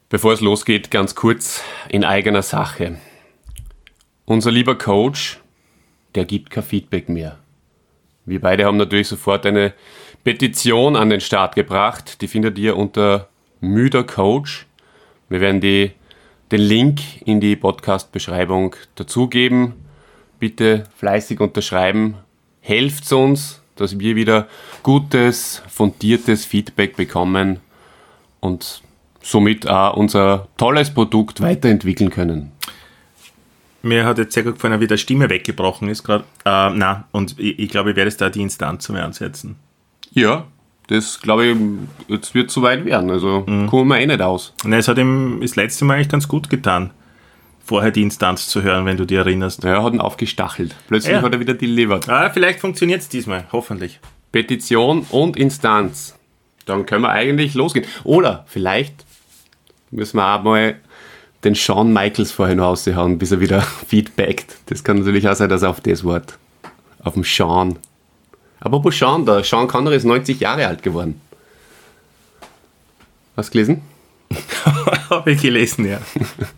Bevor es losgeht, ganz kurz in eigener Sache. Unser lieber Coach, der gibt kein Feedback mehr. Wir beide haben natürlich sofort eine Petition an den Start gebracht. Die findet ihr unter Müder Coach. Wir werden den Link in die Podcast-Beschreibung dazugeben. Bitte fleißig unterschreiben. Helft uns, dass wir wieder gutes, fundiertes Feedback bekommen und somit auch unser tolles Produkt weiterentwickeln können. Mir hat jetzt sehr gut gefallen, wie der Stimme weggebrochen ist gerade. Und ich glaube, ich werde jetzt da die Instanz zum Ansetzen. Ja, das glaube ich, jetzt wird zu weit werden. Also kommen wir nicht aus. Nein, es hat ihm das letzte Mal eigentlich ganz gut getan, vorher die Instanz zu hören, wenn du dich erinnerst. Ja, er hat ihn aufgestachelt. Plötzlich hat er wieder delivered. Vielleicht funktioniert es diesmal, hoffentlich. Petition und Instanz. Dann können wir eigentlich losgehen. Oder vielleicht müssen wir auch mal den Shawn Michaels vorher noch raushauen, bis er wieder feedbackt. Das kann natürlich auch sein, dass er auf das Wort, auf dem Sean. Aber wo Sean da? Sean Connery ist 90 Jahre alt geworden. Hast du gelesen? Habe ich gelesen, ja.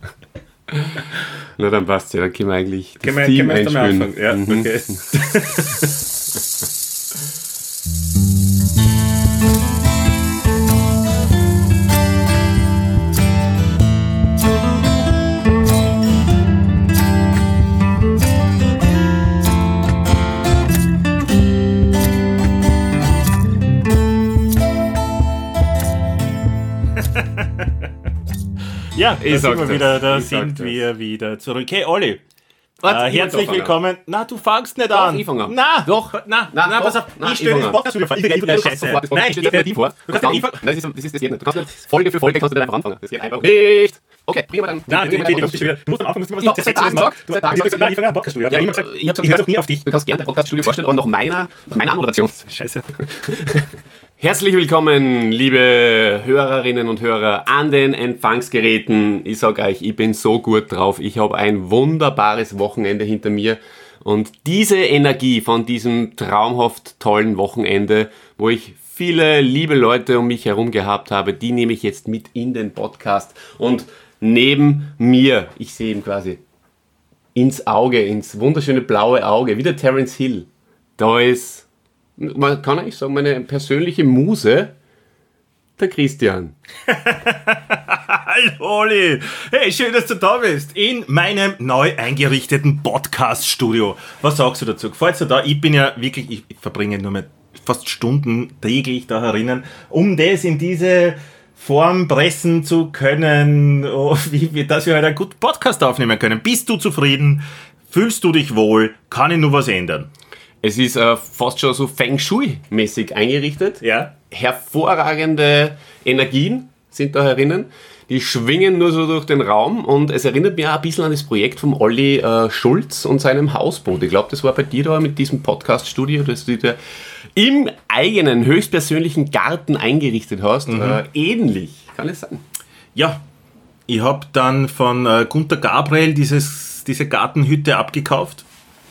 Na, dann passt ja, dann können wir eigentlich das Team Team einspielen. Ja, okay. Ja, da sind wir wieder zurück. Hey Olli, herzlich willkommen. Na, du fangst nicht an. Ich fange an. Na, pass auf. Ich stelle das Podcast vor. Nein, ich stelle dir vor. Du kannst nicht anfangen. Das ist das nicht. Du kannst nicht Folge für Folge kannst du nicht einfach anfangen. Das geht einfach nicht. Okay, bringen wir dann. Nein, du musst am Anfang was ich fange ein Podcaststudio. Ich höre doch nie auf dich. Du kannst gerne ein Podcaststudio vorstellen, aber noch meiner Anmoderation. Scheiße. Herzlich willkommen, liebe Hörerinnen und Hörer an den Empfangsgeräten. Ich sage euch, ich bin so gut drauf. Ich habe ein wunderbares Wochenende hinter mir. Und diese Energie von diesem traumhaft tollen Wochenende, wo ich viele liebe Leute um mich herum gehabt habe, die nehme ich jetzt mit in den Podcast. Und neben mir, ich sehe ihm quasi ins Auge, ins wunderschöne blaue Auge, wie der Terence Hill. Da ist... Man kann eigentlich sagen, meine persönliche Muse, der Christian. Hallo Olli! Hey, schön, dass du da bist. In meinem neu eingerichteten Podcast-Studio. Was sagst du dazu? Gefällt's dir da? Ich bin ja wirklich, ich verbringe nur mit fast Stunden täglich da herinnen, um das in diese Form pressen zu können, dass wir halt einen guten Podcast aufnehmen können. Bist du zufrieden? Fühlst du dich wohl? Kann ich nur was ändern? Es ist fast schon so Feng Shui-mäßig eingerichtet. Ja. Hervorragende Energien sind da herinnen. Die schwingen nur so durch den Raum und es erinnert mich auch ein bisschen an das Projekt vom Olli Schulz und seinem Hausboot. Ich glaube, das war bei dir da mit diesem Podcast-Studio, das du dir im eigenen, höchstpersönlichen Garten eingerichtet hast. Ähnlich, kann es sein? Ja, ich habe dann von Gunter Gabriel diese Gartenhütte abgekauft.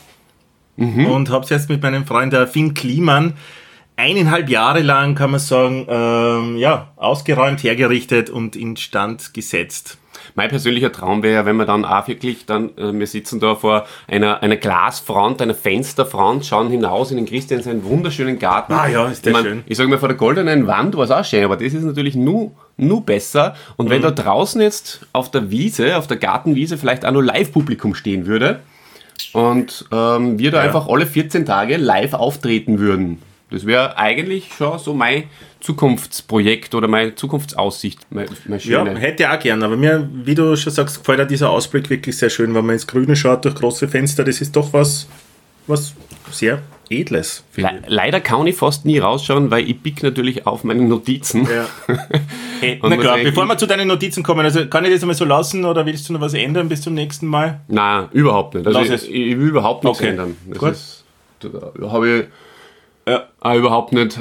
Und habe es jetzt mit meinem Freund der Finn Kliman 1,5 Jahre lang, kann man sagen, ausgeräumt, hergerichtet und instand gesetzt. Mein persönlicher Traum wäre, wenn wir dann auch wirklich wir sitzen da vor einer Glasfront, einer Fensterfront, schauen hinaus in den Christian seinen wunderschönen Garten. Ah ja, ist der schön. Ich sage mal, vor der goldenen Wand war es auch schön, aber das ist natürlich nur besser. Und wenn da draußen jetzt auf der Wiese, auf der Gartenwiese vielleicht auch noch Live-Publikum stehen würde, und wir da einfach alle 14 Tage live auftreten würden. Das wäre eigentlich schon so mein Zukunftsprojekt oder meine Zukunftsaussicht. Meine schöne. Ja, hätte ich auch gern, aber mir, wie du schon sagst, gefällt auch dieser Ausblick wirklich sehr schön, wenn man ins Grüne schaut durch große Fenster. Das ist doch was sehr Edles. Leider kann ich fast nie rausschauen, weil ich pick natürlich auf meine Notizen. Ja. Na klar, bevor wir zu deinen Notizen kommen, also kann ich das einmal so lassen oder willst du noch was ändern bis zum nächsten Mal? Nein, überhaupt nicht. Also ich will überhaupt nichts ändern. Da habe ich überhaupt nicht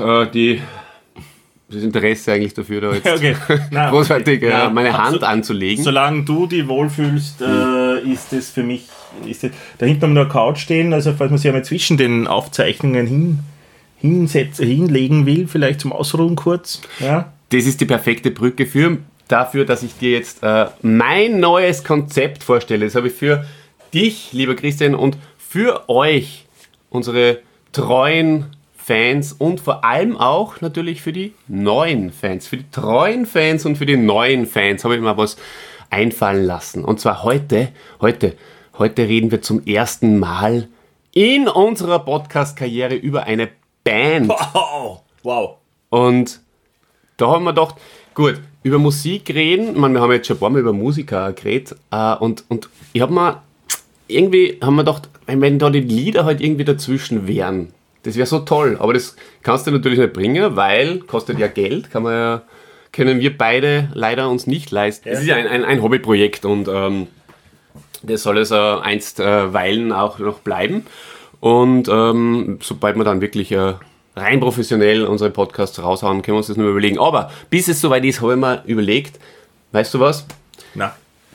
das Interesse eigentlich dafür, da jetzt großartig meine Hand anzulegen. Solange du dich wohlfühlst, ist das für mich, da hinten haben wir noch eine Couch stehen, also falls man sich einmal zwischen den Aufzeichnungen hinlegen will, vielleicht zum Ausruhen kurz. Ja. Das ist die perfekte Brücke für dafür, dass ich dir jetzt mein neues Konzept vorstelle. Das habe ich für dich, lieber Christian, und für euch, unsere treuen Fans und vor allem auch natürlich für die neuen Fans, für die treuen Fans und für die neuen Fans habe ich mir was einfallen lassen. Und zwar heute reden wir zum ersten Mal in unserer Podcast-Karriere über eine Band. Wow. Und da haben wir gedacht, gut, über Musik reden, wir haben jetzt schon ein paar Mal über Musiker geredet, und ich haben wir gedacht, wenn da die Lieder halt irgendwie dazwischen wären, das wäre so toll, aber das kannst du natürlich nicht bringen, weil kostet ja Geld, können wir beide leider uns nicht leisten. Es ist ja ein Hobbyprojekt und das soll es einstweilen auch noch bleiben. Und sobald wir dann wirklich rein professionell unsere Podcasts raushauen, können wir uns das nur überlegen. Aber bis es soweit ist, habe ich mir überlegt, weißt du was? Na.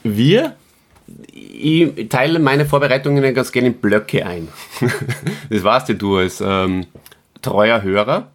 Ich teile meine Vorbereitungen ganz gerne in Blöcke ein. Das weißt du als treuer Hörer.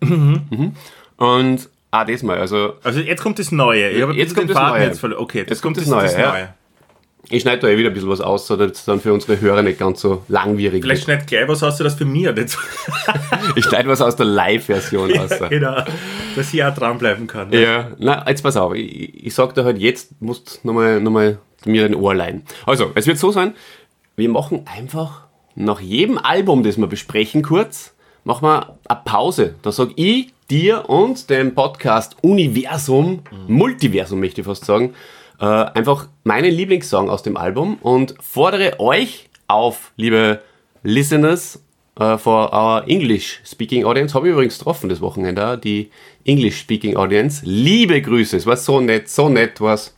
Und das mal. Also jetzt kommt das Neue. Jetzt kommt das Neue. Okay, jetzt kommt das Neue. Ja. Ich schneide da wieder ein bisschen was aus, so dass es dann für unsere Hörer nicht ganz so langwierig Vielleicht schneid gleich was aus, das für mich nicht. Ich schneide was aus der Live-Version aus. Ja, genau, dass ich auch dranbleiben kann. Ne? Ja, na, jetzt pass auf. Ich sag dir halt jetzt, musst nochmal mir ein Ohr leihen. Also, es wird so sein, wir machen einfach nach jedem Album, das wir besprechen kurz, machen wir eine Pause. Da sag ich dir und dem Podcast Universum, Multiversum möchte ich fast sagen, einfach meinen Lieblingssong aus dem Album und fordere euch auf, liebe Listeners, for our English-Speaking Audience. Habe ich übrigens getroffen das Wochenende, die English-Speaking Audience. Liebe Grüße, es war so nett, was.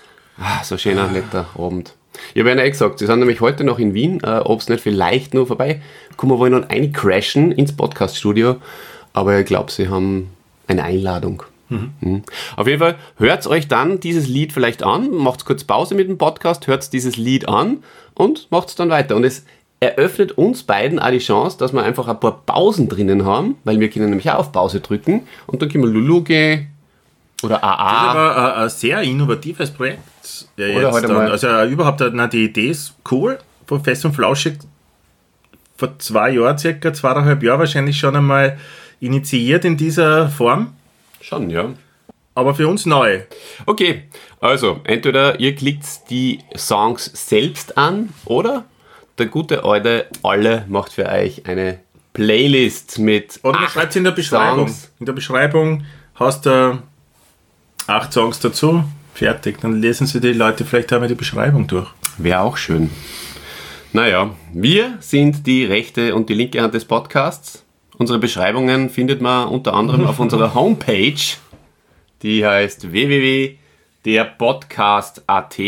So ein schöner, netter Abend. Ich habe ja gesagt, sie sind nämlich heute noch in Wien, ob es nicht vielleicht nur vorbei kommen wollen und crashen ins Podcast-Studio, aber ich glaube, sie haben eine Einladung. Auf jeden Fall hört euch dann dieses Lied vielleicht an, macht kurz Pause mit dem Podcast, hört dieses Lied an und macht es dann weiter. Und es eröffnet uns beiden auch die Chance, dass wir einfach ein paar Pausen drinnen haben, weil wir können nämlich auch auf Pause drücken und dann können wir Lulu gehen oder AA. Das ist aber ein sehr innovatives Projekt. Ja, oder heute mal. Also überhaupt, die Idee ist cool, von Fest und Flauschig vor 2 Jahren, circa 2,5 Jahren wahrscheinlich schon einmal initiiert in dieser Form. Schon, ja. Aber für uns neu. Okay, also entweder ihr klickt die Songs selbst an oder der gute alte Alle macht für euch eine Playlist mit oder man schreibt es in der Beschreibung. Songs. In der Beschreibung hast du 8 Songs dazu. Fertig. Dann lesen sie die Leute vielleicht einmal die Beschreibung durch. Wäre auch schön. Naja, wir sind die rechte und die linke Hand des Podcasts. Unsere Beschreibungen findet man unter anderem auf unserer Homepage, die heißt www.derpodcast.at.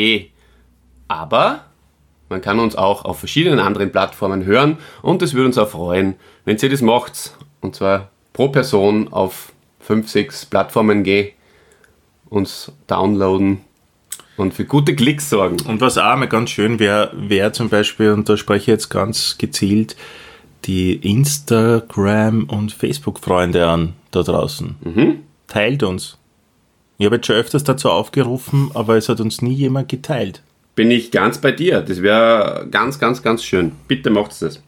Aber man kann uns auch auf verschiedenen anderen Plattformen hören und es würde uns auch freuen, wenn ihr das macht. Und zwar pro Person auf 5, 6 Plattformen gehen, uns downloaden und für gute Klicks sorgen. Und was auch mal ganz schön wäre zum Beispiel, und da spreche ich jetzt ganz gezielt, die Instagram- und Facebook-Freunde an da draußen. Teilt uns. Ich habe jetzt schon öfters dazu aufgerufen, aber es hat uns nie jemand geteilt. Bin ich ganz bei dir. Das wäre ganz, ganz, ganz schön. Bitte macht's das.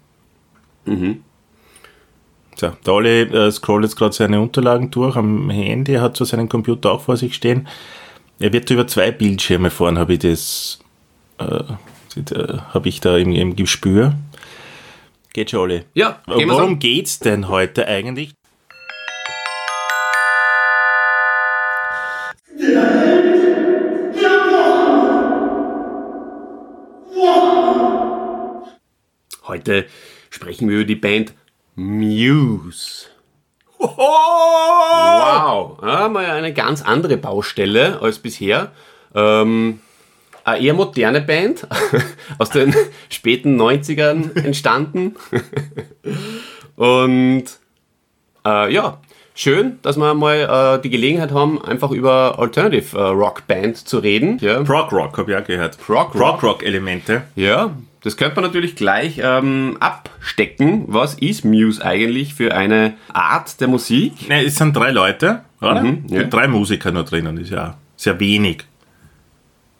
So, der Olli scrollt jetzt gerade seine Unterlagen durch am Handy, hat so seinen Computer auch vor sich stehen. Er wird über 2 Bildschirme fahren, habe ich da im Gespür. Geht schon, Olli? Ja, worum geht's denn heute eigentlich? Heute sprechen wir über die Band Muse. Wow! Ja, mal eine ganz andere Baustelle als bisher. Eine eher moderne Band, aus den späten 90ern entstanden. Und schön, dass wir mal die Gelegenheit haben, einfach über Alternative Rock Band zu reden. Ja. Prog Rock, habe ich auch gehört. Prog Rock Elemente. Ja, das könnte man natürlich gleich abstecken. Was ist Muse eigentlich für eine Art der Musik? Nein, es sind 3 Leute, oder? Ja. 3 Musiker nur drinnen, ist ja sehr wenig.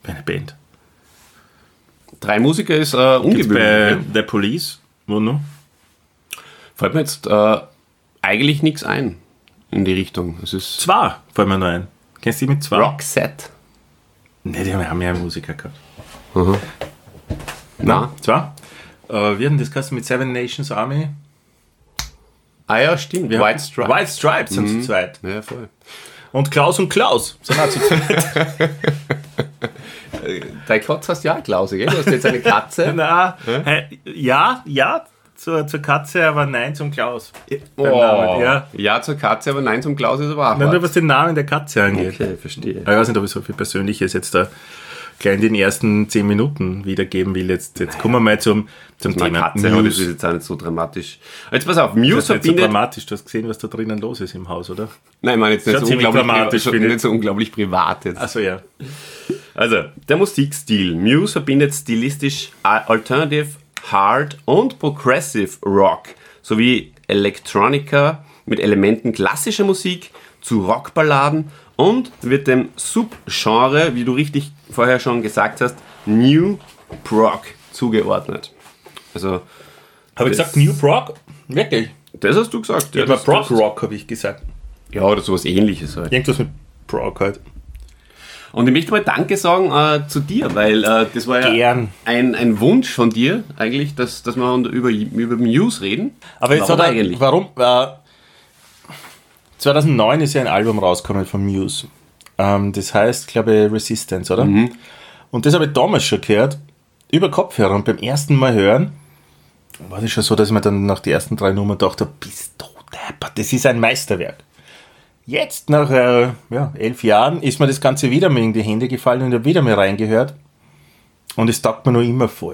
Bei einer Band. 3 Musiker ist Gibt's ungewöhnlich. bei Ja. The Police? Wo noch? Fällt mir jetzt eigentlich nichts ein in die Richtung. Es ist 2 fällt mir noch ein. Kennst du die mit 2? Roxette. Ne, die haben ja Musiker gehabt. Na? 2? Wie hat denn das geheißen mit Seven Nations Army? Ah ja, stimmt. White Stripes. White Stripes sind zu zweit. Ja, voll. Und Klaus sind auch zu zweit. Dein Katz heißt ja Klause, gell? Du hast jetzt eine Katze. Na, ja, zur Katze, aber nein zum Klaus. Oh. Beim Namen, ja. Ja zur Katze, aber nein zum Klaus ist aber auch Nein, nur hart. was den Namen der Katze angeht. Okay, verstehe. Aber ich weiß nicht, ob ich so viel Persönliches jetzt da gleich in den ersten 10 Minuten wiedergeben will. Jetzt kommen wir mal zum Meine Thema Katze, aber das ist Muse. jetzt auch nicht so dramatisch. Jetzt pass auf, Das Muse ist nicht so verbindet... dramatisch. Du hast gesehen, was da drinnen los ist im Haus, oder? Nein, ich meine jetzt nicht Schon so, ziemlich unglaublich, dramatisch, schon finde ich. nicht so unglaublich privat jetzt. Achso, ja. Also, der Musikstil. Muse verbindet stilistisch Alternative, Hard und Progressive Rock sowie Electronica mit Elementen klassischer Musik zu Rockballaden und wird dem Subgenre, wie du richtig vorher schon gesagt hast, New Prog zugeordnet. Also, Habe ich Das- gesagt New Prog? Wirklich? das hast du gesagt. Ja, aber Prog Rock habe ich gesagt. Ja, oder sowas ähnliches halt. Irgendwas mit Prog halt. Und ich möchte mal Danke sagen zu dir, weil das war ja Gern. ein Wunsch von dir eigentlich, dass wir über Muse reden. Aber jetzt Warum hat er, eigentlich? warum? 2009 ist ja ein Album rausgekommen von Muse. Das heißt, glaube ich, Resistance, oder? Und das habe ich damals schon gehört, über Kopfhörer. Und beim ersten Mal hören, war das schon so, dass ich mir dann nach den ersten 3 Nummern dachte, bist du deppert, das ist ein Meisterwerk. Jetzt, nach 11 Jahren, ist mir das Ganze wieder mir in die Hände gefallen und ich habe wieder mal reingehört. Und es taugt mir noch immer voll.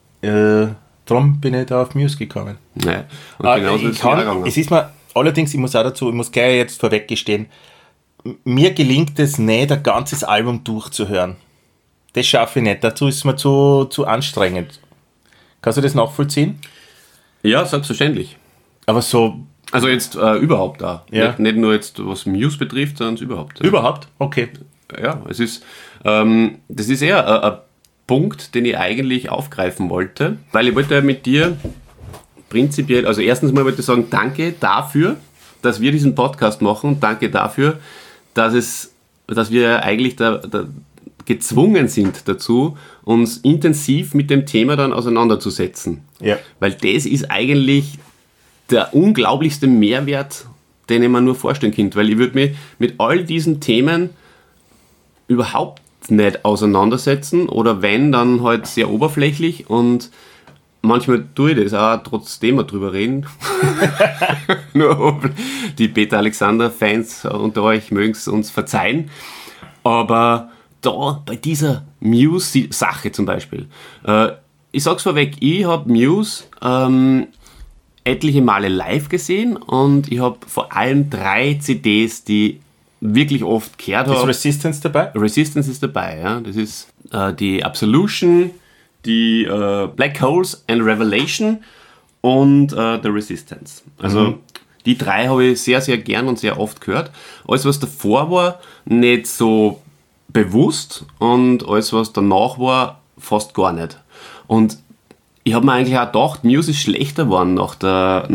Darum bin ich da auf Muse gekommen. Ja. Und genauso ist es mir gegangen. Es ist mir, allerdings, ich muss gleich jetzt vorweg gestehen, mir gelingt es nicht, ein ganzes Album durchzuhören. Das schaffe ich nicht, dazu ist es mir zu anstrengend. Kannst du das nachvollziehen? Ja, selbstverständlich. Aber so, Also jetzt überhaupt da. Ja. Nicht nur jetzt, was Muse betrifft, sondern überhaupt. Ja. überhaupt? Okay. Ja, es ist, das ist eher ein Punkt, den ich eigentlich aufgreifen wollte, weil ich wollte mit dir prinzipiell, also erstens mal wollte ich sagen, danke dafür, dass wir diesen Podcast machen und danke dafür, dass wir eigentlich da gezwungen sind dazu, uns intensiv mit dem Thema dann auseinanderzusetzen. Ja. Weil das ist eigentlich der unglaublichste Mehrwert, den ich mir nur vorstellen kann. Weil ich würde mich mit all diesen Themen überhaupt nicht auseinandersetzen oder wenn, dann halt sehr oberflächlich und manchmal tue ich das auch, trotzdem wir drüber reden. Nur die Peter Alexander-Fans unter euch mögen es uns verzeihen. Aber da, bei dieser Muse-Sache zum Beispiel, ich sag's vorweg, ich habe Muse etliche Male live gesehen und ich habe vor allem 3 CDs, die wirklich oft gehört Ist habe. Resistance dabei? Resistance ist dabei, ja. Das ist die Absolution, die Black Holes and Revelation und The Resistance. Also die 3 habe ich sehr, sehr gern und sehr oft gehört. Alles, was davor war, nicht so bewusst und alles, was danach war, fast gar nicht. Und ich habe mir eigentlich auch gedacht, Muse ist schlechter geworden nach der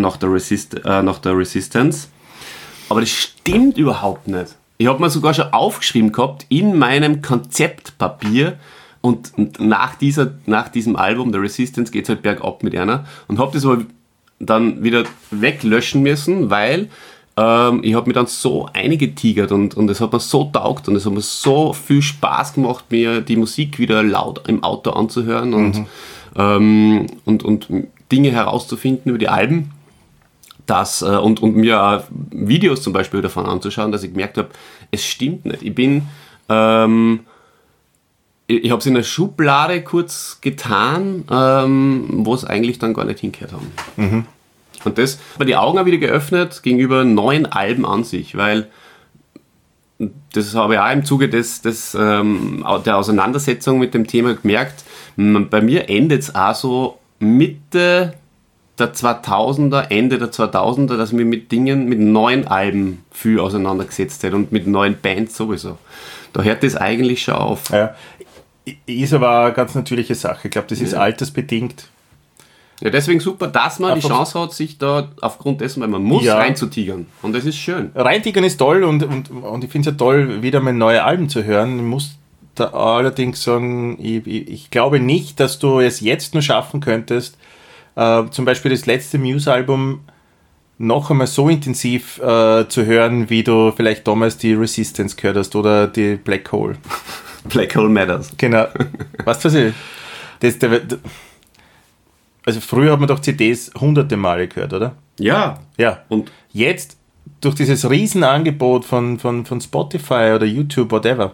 Resistance. Aber das stimmt überhaupt nicht. Ich habe mir sogar schon aufgeschrieben gehabt in meinem Konzeptpapier und nach diesem Album, The Resistance, geht es halt bergab mit einer und habe das aber dann wieder weglöschen müssen, weil ich habe mir dann so eingetigert und es hat mir so taugt und es hat mir so viel Spaß gemacht, mir die Musik wieder laut im Auto anzuhören und Dinge herauszufinden über die Alben. Und mir auch Videos zum Beispiel davon anzuschauen, dass ich gemerkt habe, es stimmt nicht. Ich habe es in der Schublade kurz getan, wo es eigentlich dann gar nicht hingehört haben. Und das hat mir die Augen auch wieder geöffnet gegenüber neuen Alben an sich, weil das habe ich auch im Zuge der Auseinandersetzung mit dem Thema gemerkt, bei mir endet es auch so Mitte der 2000er, Ende der 2000er, dass ich mich mit neuen Alben viel auseinandergesetzt hätte und mit neuen Bands sowieso. Da hört das eigentlich schon auf. Ja. ist aber eine ganz natürliche Sache. Ich glaube, das ist altersbedingt. Ja, deswegen super, dass man die Chance hat, sich da aufgrund dessen, weil man muss, reinzutigern. Und das ist schön. Reintigern ist toll und ich finde es ja toll, wieder mal neue Alben zu hören. Ich muss da allerdings sagen, ich glaube nicht, dass du es jetzt nur schaffen könntest, zum Beispiel das letzte Muse-Album noch einmal so intensiv zu hören, wie du vielleicht damals die Resistance gehört hast oder die Black Hole. Black Hole Matters. Genau. Weißt du, was ich... Also früher hat man doch CDs hunderte Male gehört, oder? Ja. Ja. Und jetzt, durch dieses Riesenangebot von Spotify oder YouTube, whatever,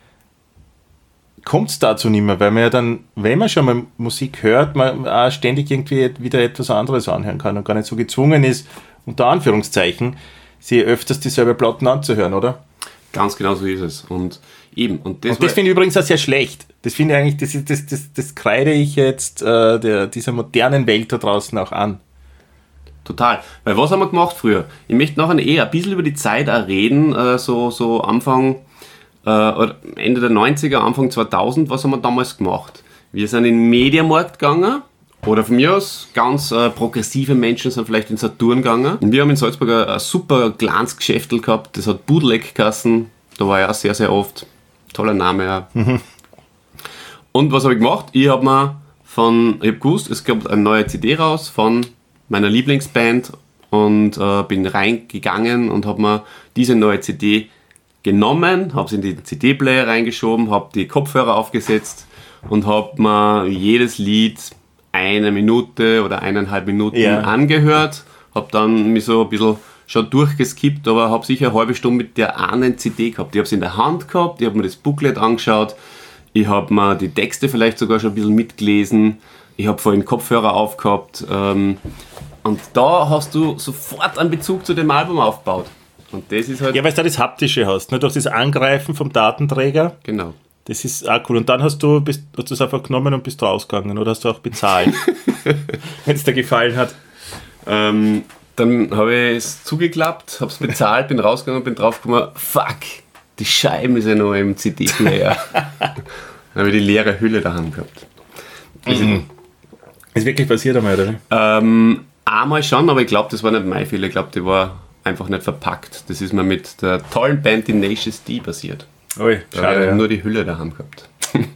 kommt es dazu nicht mehr, weil man ja dann, wenn man schon mal Musik hört, man auch ständig irgendwie wieder etwas anderes anhören kann und gar nicht so gezwungen ist, unter Anführungszeichen, sich öfters dieselbe Platten anzuhören, oder? Ganz genau so ist es. Und eben. Und das finde ich übrigens auch sehr schlecht. Das finde ich eigentlich, das kreide ich jetzt dieser modernen Welt da draußen auch an. Total. Weil was haben wir gemacht früher? Ich möchte nachher ein bisschen über die Zeit auch reden, so Anfang, oder Ende der 90er, Anfang 2000, was haben wir damals gemacht? Wir sind in den Mediamarkt gegangen, oder von mir aus ganz progressive Menschen sind vielleicht in Saturn gegangen. Und wir haben in Salzburg ein super kleines Geschäftel gehabt, das hat Bootleg geheißen, da war ich auch sehr, sehr oft. Toller Name, ja. Mhm. Und was habe ich gemacht? Ich habe gewusst, es kommt eine neue CD raus von meiner Lieblingsband und bin reingegangen und habe mir diese neue CD genommen, habe sie in den CD-Player reingeschoben, habe die Kopfhörer aufgesetzt und habe mir jedes Lied 1 Minute oder 1,5 Minuten angehört, habe dann mich so ein bisschen schon durchgeskippt, aber habe sicher eine halbe Stunde mit der einen CD gehabt. Ich habe sie in der Hand gehabt, ich habe mir das Booklet angeschaut, ich habe mir die Texte vielleicht sogar schon ein bisschen mitgelesen, ich habe vorhin Kopfhörer aufgehabt und da hast du sofort einen Bezug zu dem Album aufgebaut. Und das ist halt... Ja, weil du da das Haptische hast, ne? Durch das Angreifen vom Datenträger. Genau. Das ist auch cool. Und dann hast du es einfach genommen und bist rausgegangen oder hast du auch bezahlt, wenn es dir gefallen hat. Dann habe ich es zugeklappt, habe es bezahlt, bin rausgegangen und bin draufgekommen, fuck, die Scheiben ist ja noch im CD-Player. Dann habe ich die leere Hülle daheim gehabt. Ist wirklich passiert einmal, oder? Einmal schon, aber ich glaube, das war nicht mein Fehler. Ich glaube, die war einfach nicht verpackt. Das ist mir mit der tollen Band Tenacious D passiert. Ui, schade, ja. Nur die Hülle daheim gehabt.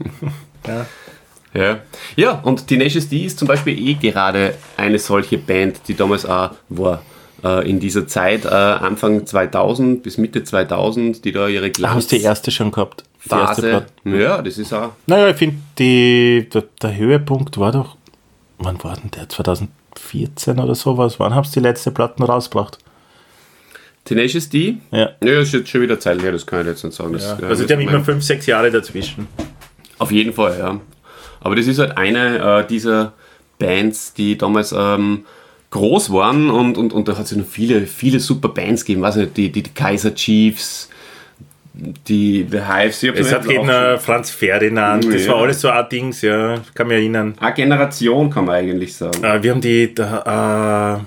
Ja. Ja, und Tenacious D ist zum Beispiel gerade eine solche Band, die damals auch war. In dieser Zeit, Anfang 2000 bis Mitte 2000, die da ihre Glanz... Hast du die erste schon gehabt? Phase. Ja, das ist auch... Naja, ich finde, der Höhepunkt war doch... Wann war denn der? 2014 oder sowas? Wann haben sie die letzte Platten rausgebracht? Tenacious D? Ja. Ja, das ist jetzt schon wieder Zeit her, das kann ich jetzt nicht sagen. Ja. Also die haben immer 5-6 Jahre dazwischen. Auf jeden Fall, ja. Aber das ist halt eine dieser Bands, die damals groß waren und da hat es ja noch viele super Bands gegeben. Weiß nicht, die Kaiser Chiefs, die The Hives. Es hat eben Franz Ferdinand, das war alles so ein Dings, ja, kann mich erinnern. Eine Generation kann man eigentlich sagen. Wir haben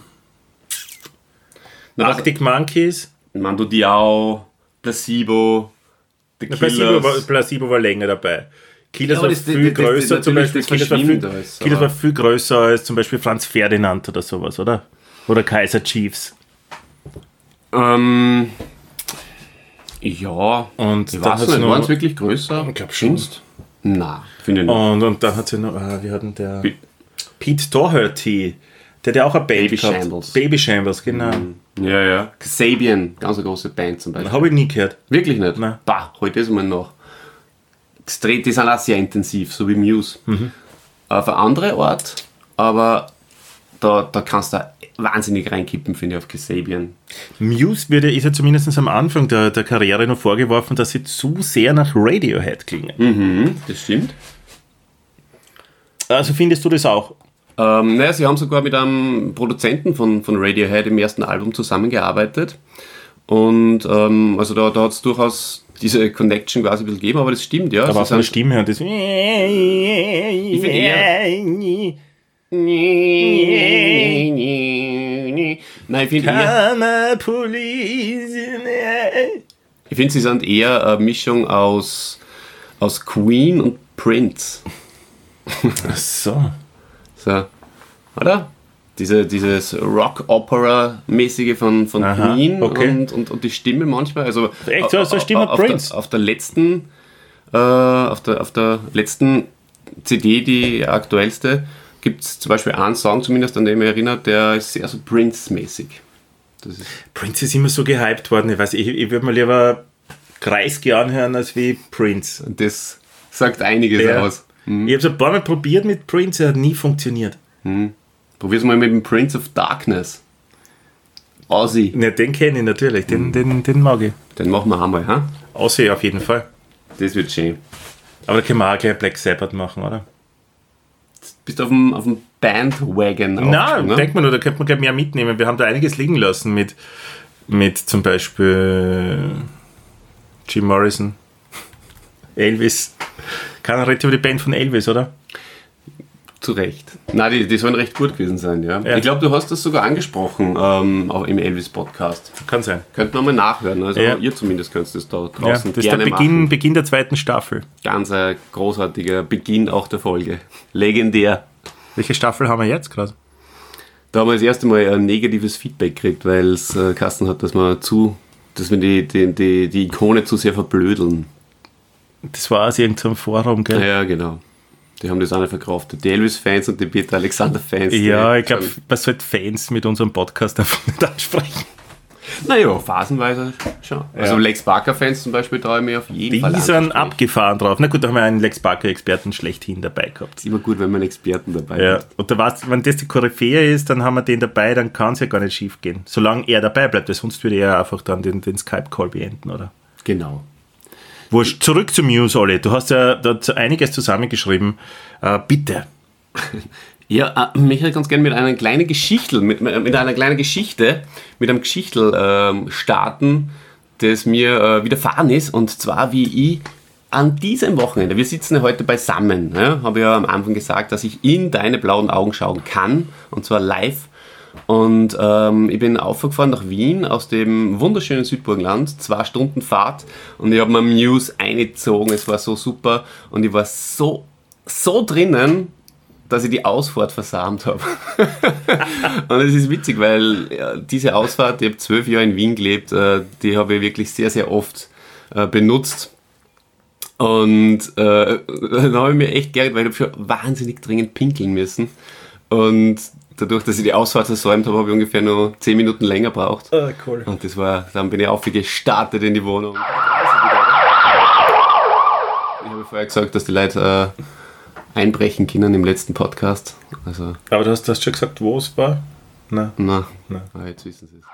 Arctic Monkeys. Mando Diao, Placebo, The Killers. Placebo war länger dabei. Killers war viel größer, zum Beispiel. Killers war viel größer als zum Beispiel Franz Ferdinand oder sowas, oder? Oder Kaiser Chiefs. Ja. Und ich weiß nicht, waren es wirklich größer? Ich glaube schon. Nein, finde ich nicht. Und dann hat sie noch, wir hatten der Pete Doherty, der auch eine Band Baby gehabt. Shambles. Baby Shambles, genau. Ja. Kasabian, ganz eine große Band zum Beispiel. Habe ich nie gehört. Wirklich nicht? Nein. Heute ist mal noch. Die sind auch sehr intensiv, so wie Muse. Auf eine andere Art, aber da kannst du wahnsinnig reinkippen, finde ich, auf Kasabian. Muse ist ja zumindest am Anfang der Karriere noch vorgeworfen, dass sie zu sehr nach Radiohead klingen. Das stimmt. Also findest du das auch? Naja, sie haben sogar mit einem Produzenten von Radiohead im ersten Album zusammengearbeitet. Und also da hat es durchaus diese Connection quasi ein bisschen gegeben, aber das stimmt, ja. Aber auch von der Stimme her. Das ich finde eher... Nein, ich finde eher... Ich finde, sie sind eher eine Mischung aus Queen und Prince. Ach so. So, oder? Dieses Rock-Opera-mäßige von Queen okay. und die Stimme manchmal. Also Echt, so Stimme Prince? Auf der letzten CD, die aktuellste, gibt es zum Beispiel einen Song, zumindest an den ich mich erinnere, der ist sehr so Prince-mäßig. Prince ist immer so gehypt worden. Ich weiß, ich würde mir lieber Kreisky anhören als wie Prince. Und das sagt einiges aus. Ich habe es ein paar Mal probiert mit Prince, er hat nie funktioniert. Probier's mal mit dem Prince of Darkness. Ozzy. Ne, den kenne ich natürlich, den mag ich. Den machen wir einmal, ha? Ozzy auf jeden Fall. Das wird schön. Aber da können wir auch gleich Black Sabbath machen, oder? Bist du auf dem Bandwagon Nein, ne? Denkt man nur, da könnte man gleich mehr mitnehmen. Wir haben da einiges liegen lassen mit zum Beispiel Jim Morrison, Elvis. Keiner redet über die Band von Elvis, oder? Zu Recht. Nein, die sollen recht gut gewesen sein, ja. Ich glaube, du hast das sogar angesprochen auch im Elvis-Podcast. Kann sein. Könnten wir mal nachhören. Also ihr zumindest könnt das da draußen das ist gerne der Beginn der zweiten Staffel. Ganz ein großartiger Beginn auch der Folge. Legendär. Welche Staffel haben wir jetzt gerade? Da haben wir das erste Mal ein negatives Feedback gekriegt, weil es Kasten hat, dass wir die Ikone zu sehr verblödeln. Das war aus irgendeinem Forum, gell? Ja, genau. Die haben das auch nicht verkauft. Die Elvis-Fans und die Peter Alexander-Fans. Ja, ich glaube, man sollte Fans mit unserem Podcast einfach nicht ansprechen. Naja, phasenweise schon. Ja. Also Lex Barker-Fans zum Beispiel traue ich mir auf jeden Fall an. Die sind abgefahren drauf. Na gut, da haben wir einen Lex Barker-Experten schlechthin dabei gehabt. Ist immer gut, wenn man einen Experten dabei hat. hat. Und da weißt, wenn das die Koryphäe ist, dann haben wir den dabei, dann kann es ja gar nicht schief gehen. Solange er dabei bleibt, weil sonst würde er einfach dann den Skype-Call beenden, oder? Genau. Wurscht, zurück zu Muse, Olli. Du hast ja dazu einiges zusammengeschrieben. Bitte. Ja, ich hätte ganz gerne mit einer kleinen Geschichte, mit einem Geschichtel starten, das mir widerfahren ist. Und zwar, wie ich an diesem Wochenende, wir sitzen ja heute beisammen, ja, habe ja am Anfang gesagt, dass ich in deine blauen Augen schauen kann, und zwar live. Und ich bin aufgefahren nach Wien aus dem wunderschönen Südburgenland, 2 Stunden Fahrt, und ich habe mir Muse eingezogen, es war so super und ich war so drinnen, dass ich die Ausfahrt versammelt habe. Und es ist witzig, weil diese Ausfahrt, ich habe 12 Jahre in Wien gelebt, die habe ich wirklich sehr, sehr oft benutzt. Und dann habe ich mir echt geärgert, weil ich habe schon wahnsinnig dringend pinkeln müssen. Und dadurch, dass ich die Ausfahrt versäumt habe, habe ich ungefähr nur 10 Minuten länger gebraucht. Cool. Und dann bin ich aufgestartet in die Wohnung. Ich habe vorher gesagt, dass die Leute einbrechen können im letzten Podcast. Also, aber du hast schon gesagt, wo es war? Nein. Na. Jetzt wissen sie es.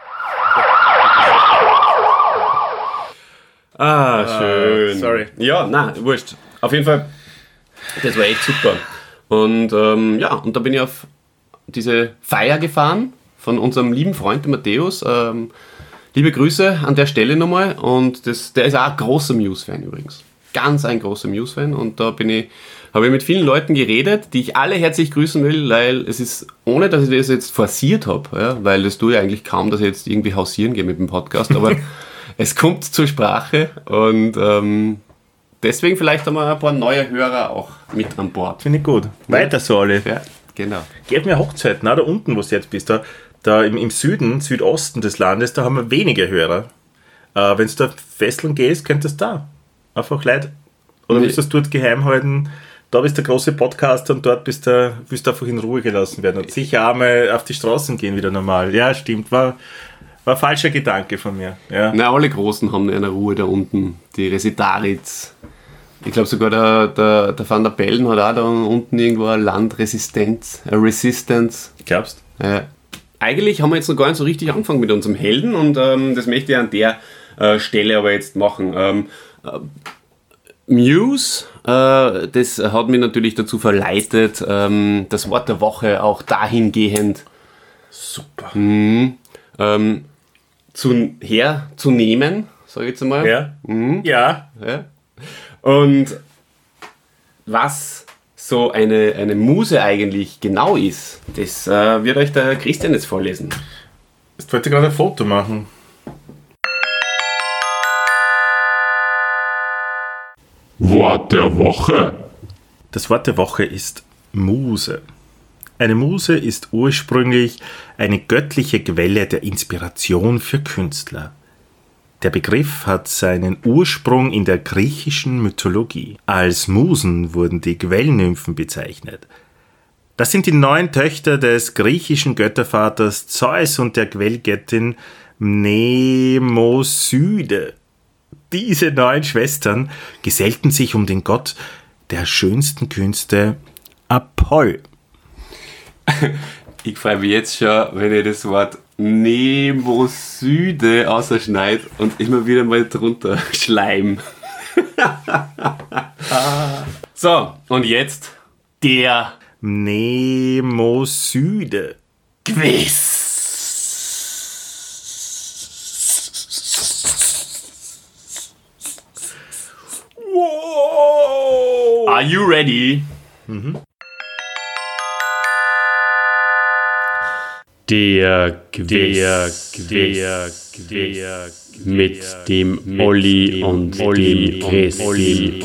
Schön. Sorry. Ja, wurscht. Auf jeden Fall, das war echt super. Und und da bin ich auf diese Feier gefahren von unserem lieben Freund Matthäus. Liebe Grüße an der Stelle nochmal. Und der ist auch ein großer Muse-Fan übrigens. Ganz ein großer Muse-Fan. Und da habe ich mit vielen Leuten geredet, die ich alle herzlich grüßen will, weil es ist, ohne dass ich das jetzt forciert habe, ja, weil das tue ich eigentlich kaum, dass ich jetzt irgendwie hausieren gehe mit dem Podcast, aber es kommt zur Sprache und deswegen vielleicht haben wir ein paar neue Hörer auch mit an Bord. Finde ich gut. Weiter so, alle. Ja, genau. Geht mir Hochzeiten, da unten, wo du jetzt bist, da im Süden, Südosten des Landes, da haben wir wenige Hörer. Wenn du da fesseln gehst, könntest du da einfach Leute, oder willst du das dort geheim halten? Da bist der große Podcaster und dort willst du einfach in Ruhe gelassen werden und sicher einmal auf die Straßen gehen wieder normal. Ja, stimmt, war ein falscher Gedanke von mir. Ja. Na, alle Großen haben eine Ruhe da unten. Die Resitaritz. Ich glaube sogar der Van der Bellen hat auch da unten irgendwo eine Landresistenz, eine Resistance. Glaubst du? Eigentlich haben wir jetzt noch gar nicht so richtig angefangen mit unserem Helden und das möchte ich an der Stelle aber jetzt machen. Muse, das hat mich natürlich dazu verleitet, das Wort der Woche auch dahingehend super zu nehmen, sage ich jetzt einmal. Ja. Ja. Und was so eine Muse eigentlich genau ist, das wird euch der Christian jetzt vorlesen. Jetzt wollte ich gerade ein Foto machen. Wort der Woche. Das Wort der Woche ist Muse. Eine Muse ist ursprünglich eine göttliche Quelle der Inspiration für Künstler. Der Begriff hat seinen Ursprung in der griechischen Mythologie. Als Musen wurden die Quellnymphen bezeichnet. Das sind die 9 Töchter des griechischen Göttervaters Zeus und der Quellgöttin Mnemosyde. Diese 9 Schwestern gesellten sich um den Gott der schönsten Künste, Apoll. Ich freue mich jetzt schon, wenn ich das Wort Mnemosyde ausschneide und immer wieder mal drunter Schleim. So, und jetzt der Mnemosyde. Quiz. Wow. Are you ready? Der Quiz mit dem Olli und dem Christi.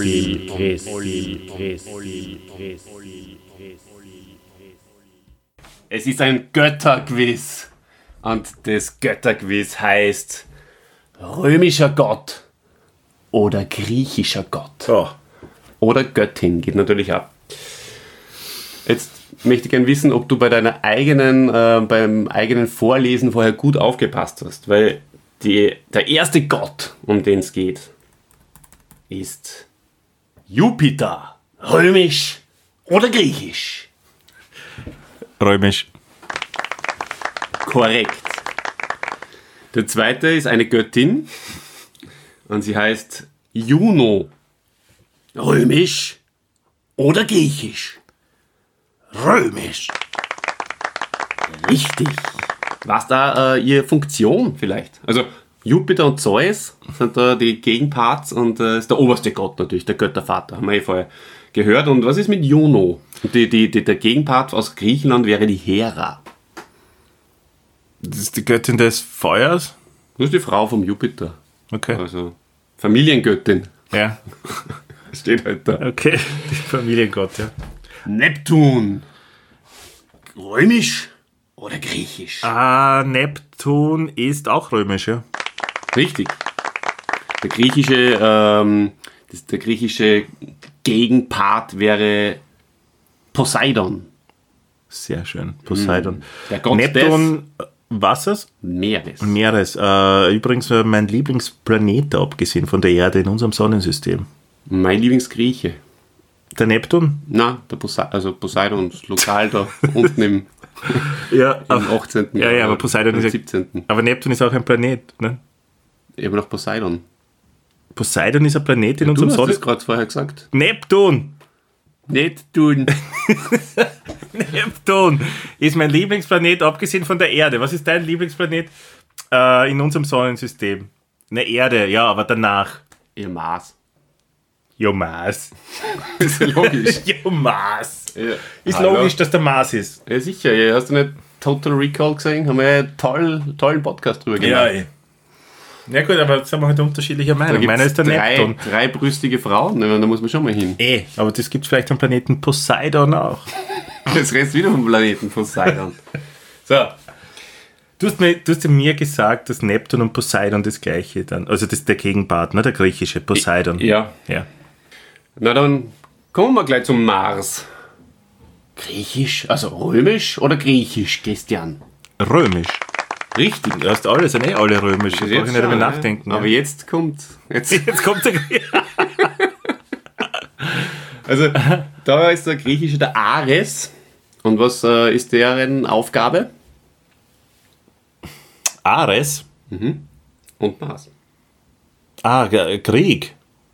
Es ist ein Götterquiz und das Götterquiz heißt römischer Gott oder griechischer Gott. Oh. Oder Göttin, geht natürlich ab. Jetzt möchte ich gerne wissen, ob du bei deiner beim eigenen Vorlesen vorher gut aufgepasst hast, weil der erste Gott, um den es geht, ist Jupiter. Römisch oder griechisch? Römisch. Korrekt. Der zweite ist eine Göttin und sie heißt Juno. Römisch oder griechisch? Römisch. Richtig. Was da ihre Funktion vielleicht? Also Jupiter und Zeus sind da die Gegenparts und ist der oberste Gott natürlich, der Göttervater, haben wir vorher gehört. Und was ist mit Juno? Der Gegenpart aus Griechenland wäre die Hera. Das ist die Göttin des Feuers? Das ist die Frau vom Jupiter. Okay. Also Familiengöttin. Ja. Steht halt da. Okay, die Familiengott, ja. Neptun. Römisch oder griechisch? Neptun ist auch römisch, ja. Richtig. Der griechische Gegenpart wäre Poseidon. Sehr schön. Poseidon. Der Gott Neptun, Wassers? Meeres. Meeres. Übrigens mein Lieblingsplanet, abgesehen von der Erde in unserem Sonnensystem. Mein Lieblingsgrieche. Der Neptun? Na, Poseidon ist lokal da unten im 18. Ja, aber Poseidon ist 17. Aber Neptun ist auch ein Planet, ne? Eben noch Poseidon. Poseidon ist ein Planet in Du unserem hast das Sonnensystem. gerade vorher gesagt. Neptun! Neptun. Neptun ist mein Lieblingsplanet, abgesehen von der Erde. Was ist dein Lieblingsplanet in unserem Sonnensystem? Eine Erde, ja, aber danach. Ihr Mars. Jo, Mars. Ist ja logisch. Jo, Mars. Ja. Ist Hallo. logisch, dass der Mars ist. Ja, sicher. Ja, hast du nicht Total Recall gesehen? Haben wir ja einen tollen Podcast drüber gemacht. Ja gut, aber jetzt sind wir halt unterschiedlicher Da Meinung. gibt's Meiner ist der Neptun. dreibrüstige Frauen, da muss man schon mal hin. Aber das gibt es vielleicht am Planeten Poseidon auch. Jetzt redest du wieder vom Planeten Poseidon. So. Du hast mir gesagt, dass Neptun und Poseidon das gleiche dann, also das ist der Gegenpart, ne, der griechische Poseidon. Ja. Ja. Na dann kommen wir gleich zum Mars. Griechisch, also römisch oder griechisch, Christian? Römisch. Richtig. Du hast alle, sind alle römisch. Ich brauche Jetzt nicht darüber schon, nachdenken. Aber ja. jetzt kommt... Jetzt kommt der Also, da ist der griechische der Ares. Und was ist deren Aufgabe? Ares. Und Mars. Krieg.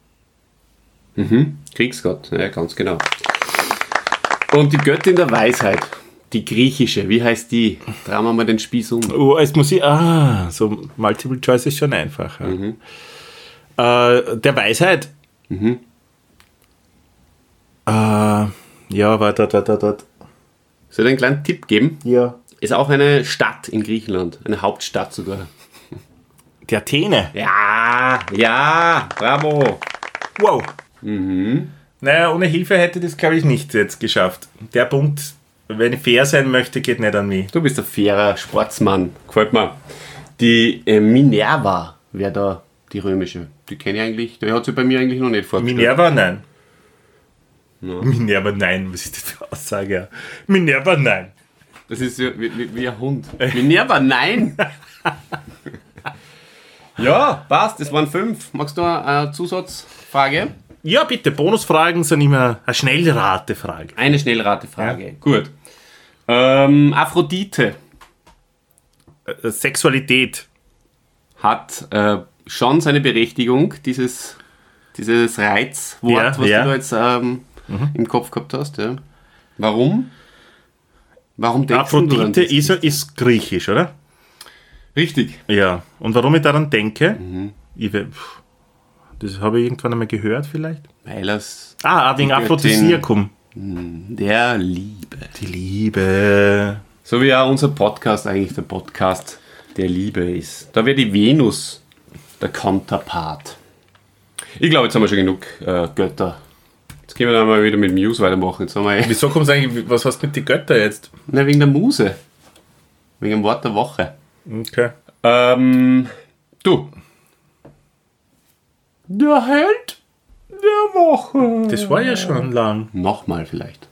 Kriegsgott, ja, ganz genau. Und die Göttin der Weisheit, die griechische, wie heißt die? Drehen wir mal den Spieß um. Oh, jetzt muss ich. So Multiple Choice ist schon einfacher. Der Weisheit. Ja, warte, dort. Soll ich einen kleinen Tipp geben? Ja. Ist auch eine Stadt in Griechenland, eine Hauptstadt sogar. Die Athene. Ja, bravo. Wow. Naja, ohne Hilfe hätte ich das, glaube ich, nicht jetzt geschafft. Der Punkt, wenn ich fair sein möchte, geht nicht an mich. Du bist ein fairer Sportsmann. Gefällt mir. Die Minerva wäre da die römische. Die kenne ich eigentlich. Die hat sich bei mir eigentlich noch nicht vorgestellt. Minerva, nein. Ja. Minerva, nein. Was ist das für eine Aussage? Minerva, nein. Das ist wie ein Hund. Minerva, nein! Ja, passt. Das waren 5. Magst du eine Zusatzfrage? Ja, bitte. Bonusfragen sind immer eine Schnellratefrage. Eine Schnellratefrage. Ja. Gut. Aphrodite. Sexualität. Hat schon seine Berechtigung, dieses Reizwort, was du da jetzt im Kopf gehabt hast. Ja. Warum? Warum denkst Aphrodite ist griechisch, oder? Richtig. Ja. Und warum ich daran denke, das habe ich irgendwann einmal gehört vielleicht. Weil es... wegen Aphrodisiakum. Der Liebe. Die Liebe. So wie auch unser Podcast eigentlich der Podcast der Liebe ist. Da wäre die Venus der Counterpart. Ich glaube, jetzt haben wir schon genug Götter. Jetzt können wir dann mal wieder mit Muse weitermachen. Jetzt haben wir Wieso kommst du eigentlich, was hast du mit den Göttern jetzt? Na, wegen der Muse. Wegen dem Wort der Woche. Okay. Du. Der Held der Woche. Das war ja schon lang. Nochmal vielleicht.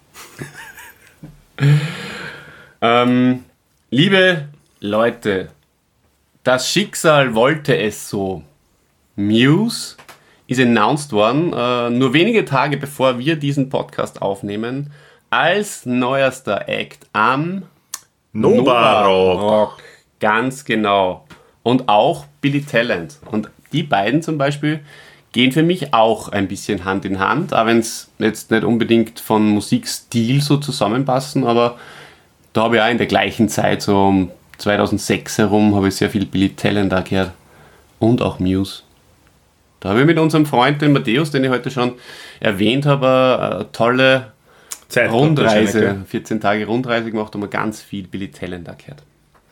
Liebe Leute, das Schicksal wollte es so. Muse ist announced worden, nur wenige Tage bevor wir diesen Podcast aufnehmen, als neuester Act am Nova Rock. Ganz genau. Und auch Billy Talent. Und die beiden zum Beispiel gehen für mich auch ein bisschen Hand in Hand, auch wenn es jetzt nicht unbedingt von Musikstil so zusammenpassen, aber da habe ich auch in der gleichen Zeit, so um 2006 herum, habe ich sehr viel Billy Talent da gehört. Und auch Muse. Da habe ich mit unserem Freund, den Matthäus, den ich heute schon erwähnt habe, eine tolle Rundreise, 14 Tage Rundreise gemacht, und wir ganz viel Billy Talent da gehört.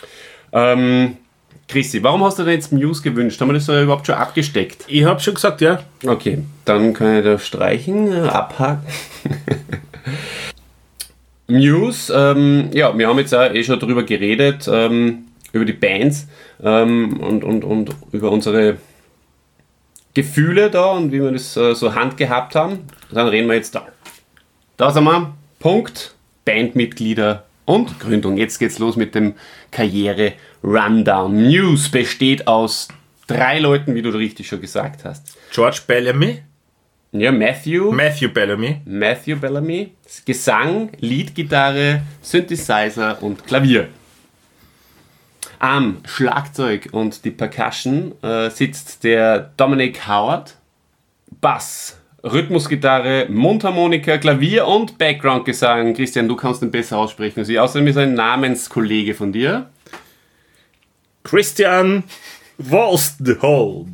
Christi, warum hast du denn jetzt Muse gewünscht? Haben wir das so überhaupt schon abgesteckt? Ich habe schon gesagt, ja. Okay, dann kann ich das streichen, abhaken. Muse, ja, wir haben jetzt auch schon drüber geredet, über die Bands und über unsere Gefühle da und wie wir das so handgehabt haben. Dann reden wir jetzt da. Da sind wir. Punkt, Bandmitglieder und Gründung. Jetzt geht's los mit dem Karriere-Rundown. Muse besteht aus 3 Leuten, wie du richtig schon gesagt hast. George Bellamy. Ja, Matthew Bellamy. Matthew Bellamy. Gesang, Leadgitarre, Synthesizer und Klavier. Am Schlagzeug und die Percussion sitzt der Dominic Howard. Bass, Rhythmusgitarre, Mundharmonika, Klavier und Backgroundgesang. Christian, du kannst den besser aussprechen als ich. Außerdem ist er ein Namenskollege von dir. Christian Wolstenholm.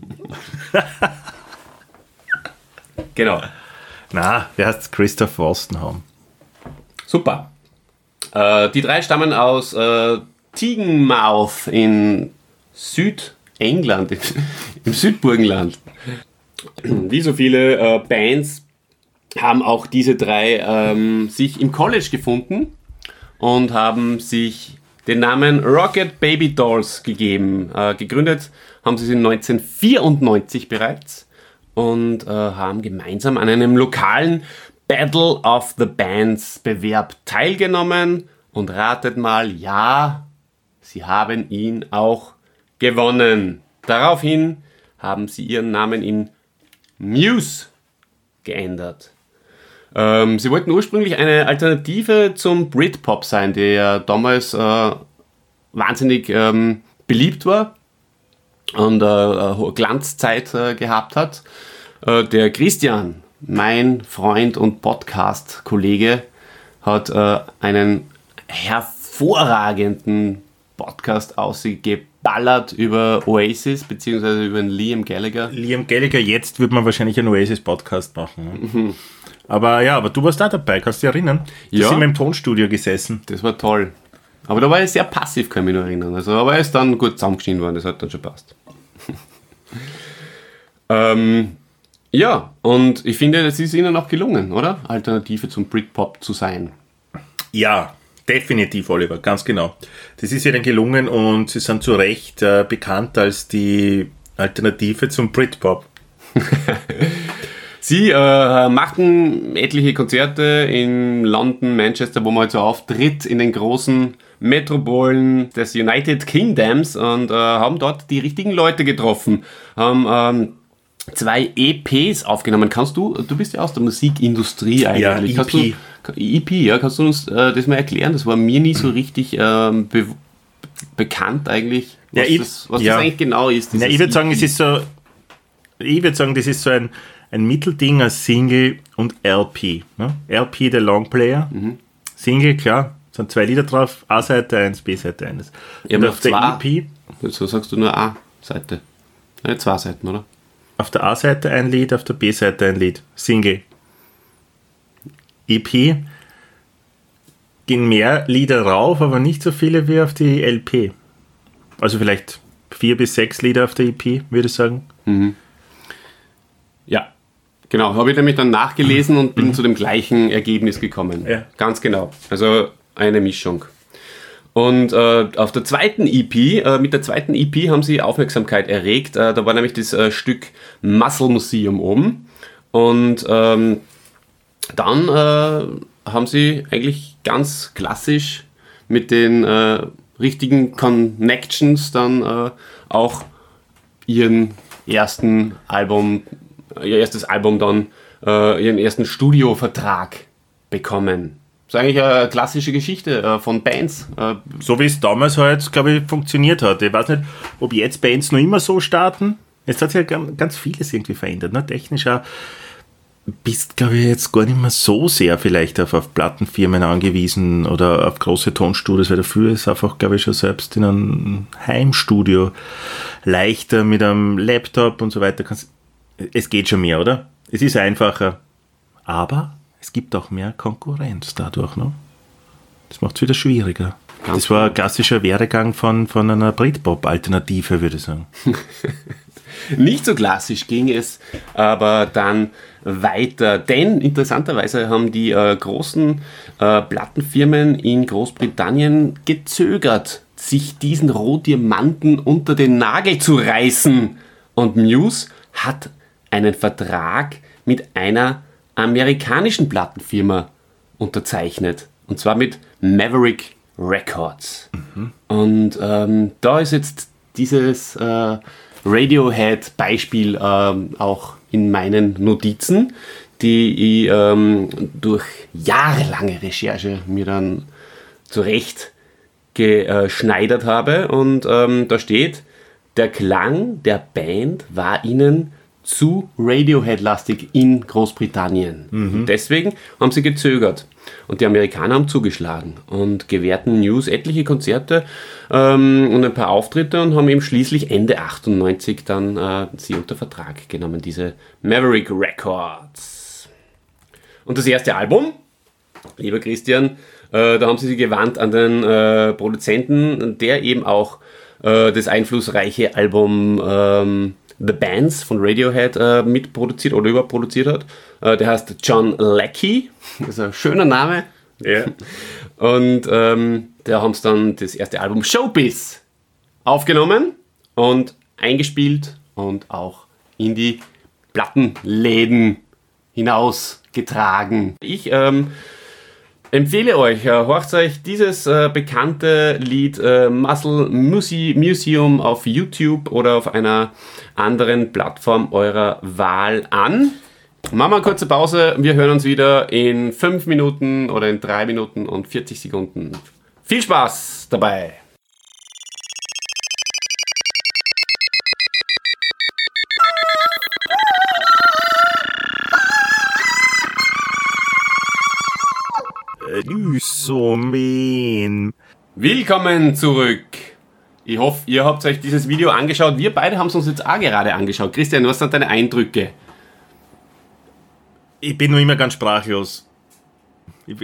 Genau. Na, wer heißt Christoph Wolstenholm? Super. Die 3 stammen aus Teignmouth in Südengland, im Südburgenland. Wie so viele Bands haben auch diese 3 sich im College gefunden und haben sich den Namen Rocket Baby Dolls gegeben. Gegründet haben sie 1994 bereits und haben gemeinsam an einem lokalen Battle of the Bands Bewerb teilgenommen und ratet mal, ja, sie haben ihn auch gewonnen. Daraufhin haben sie ihren Namen in Muse geändert. Sie wollten ursprünglich eine Alternative zum Britpop sein, der damals wahnsinnig beliebt war und eine hohe Glanzzeit gehabt hat. Der Christian, mein Freund und Podcast-Kollege, hat einen hervorragenden Podcast ausgeballert über Oasis, beziehungsweise über den Liam Gallagher. Liam Gallagher, jetzt wird man wahrscheinlich einen Oasis-Podcast machen. Ne? Aber du warst da dabei, kannst du dich erinnern? Ja. Sind wir im Tonstudio gesessen. Das war toll. Aber da war ich sehr passiv, kann ich mich noch erinnern. Also, aber er ist dann gut zusammengeschnitten worden, das hat dann schon passt. Ja, und ich finde, es ist ihnen auch gelungen, oder? Alternative zum Britpop zu sein. Ja, definitiv, Oliver, ganz genau. Das ist ihnen gelungen und sie sind zu Recht bekannt als die Alternative zum Britpop. Sie machten etliche Konzerte in London, Manchester, wo man halt so auftritt, in den großen Metropolen des United Kingdoms und haben dort die richtigen Leute getroffen. Haben 2 EPs aufgenommen. Du bist ja aus der Musikindustrie eigentlich. Ja, EP. Kannst du uns das mal erklären? Das war mir nie so richtig bekannt eigentlich, was das eigentlich genau ist. Ja, ich würde sagen, das ist so ein Mittelding als Single und LP. Ne? LP, der Longplayer. Single, klar, sind 2 Lieder drauf, A-Seite 1, B-Seite 1. Und auf der EP, so sagst du nur A-Seite. 2 Seiten, oder? Auf der A-Seite ein Lied, auf der B-Seite ein Lied. Single. EP gehen mehr Lieder rauf, aber nicht so viele wie auf die LP. Also vielleicht 4 bis 6 Lieder auf der EP, würde ich sagen. Ja, genau. Habe ich nämlich dann nachgelesen und bin zu dem gleichen Ergebnis gekommen. Ja. Ganz genau. Also eine Mischung. Und auf der zweiten EP, mit der zweiten EP haben sie Aufmerksamkeit erregt. Da war nämlich das Stück Muscle Museum oben. Und dann haben sie eigentlich ganz klassisch mit den richtigen Connections dann auch ihr erstes Album dann, ihren ersten Studiovertrag bekommen. Das ist eigentlich eine klassische Geschichte von Bands. So wie es damals halt, glaube ich, funktioniert hat. Ich weiß nicht, ob jetzt Bands noch immer so starten. Jetzt hat sich ja ganz vieles irgendwie verändert. Ne? Technisch auch. Bist, glaube ich, jetzt gar nicht mehr so sehr vielleicht auf Plattenfirmen angewiesen oder auf große Tonstudios, weil dafür ist einfach, glaube ich, schon selbst in einem Heimstudio leichter mit einem Laptop und so weiter. Es geht schon mehr, oder? Es ist einfacher. Aber es gibt auch mehr Konkurrenz dadurch, ne? Das macht es wieder schwieriger. Das war ein klassischer Werdegang von einer Britpop-Alternative, würde ich sagen. Nicht so klassisch ging es aber dann weiter, denn interessanterweise haben die großen Plattenfirmen in Großbritannien gezögert, sich diesen Rohdiamanten unter den Nagel zu reißen. Und Muse hat einen Vertrag mit einer amerikanischen Plattenfirma unterzeichnet. Und zwar mit Maverick Records. Und da ist jetzt dieses Radiohead-Beispiel auch in meinen Notizen, die ich durch jahrelange Recherche mir dann zurecht geschneidert habe. Und da steht, der Klang der Band war ihnen zu Radiohead-lastig in Großbritannien. Und deswegen haben sie gezögert. Und die Amerikaner haben zugeschlagen und gewährten Muse etliche Konzerte und ein paar Auftritte und haben eben schließlich Ende 98 dann sie unter Vertrag genommen, diese Maverick Records. Und das erste Album, lieber Christian, da haben sie sich gewandt an den Produzenten, der eben auch das einflussreiche Album The Bands von Radiohead mitproduziert oder überproduziert hat. Der heißt John Leckie, das ist ein schöner Name. Ja. Und da haben sie dann das erste Album Showbiz aufgenommen und eingespielt und auch in die Plattenläden hinausgetragen. Ich empfehle euch, horcht euch dieses bekannte Lied Muscle Museum auf YouTube oder auf einer anderen Plattform eurer Wahl an. Machen wir eine kurze Pause. Wir hören uns wieder in 5 Minuten oder in 3 Minuten und 40 Sekunden. Viel Spaß dabei! Willkommen zurück. Ich hoffe, ihr habt euch dieses Video angeschaut. Wir beide haben es uns jetzt auch gerade angeschaut. Christian, was sind deine Eindrücke? Ich bin noch immer ganz sprachlos. Ich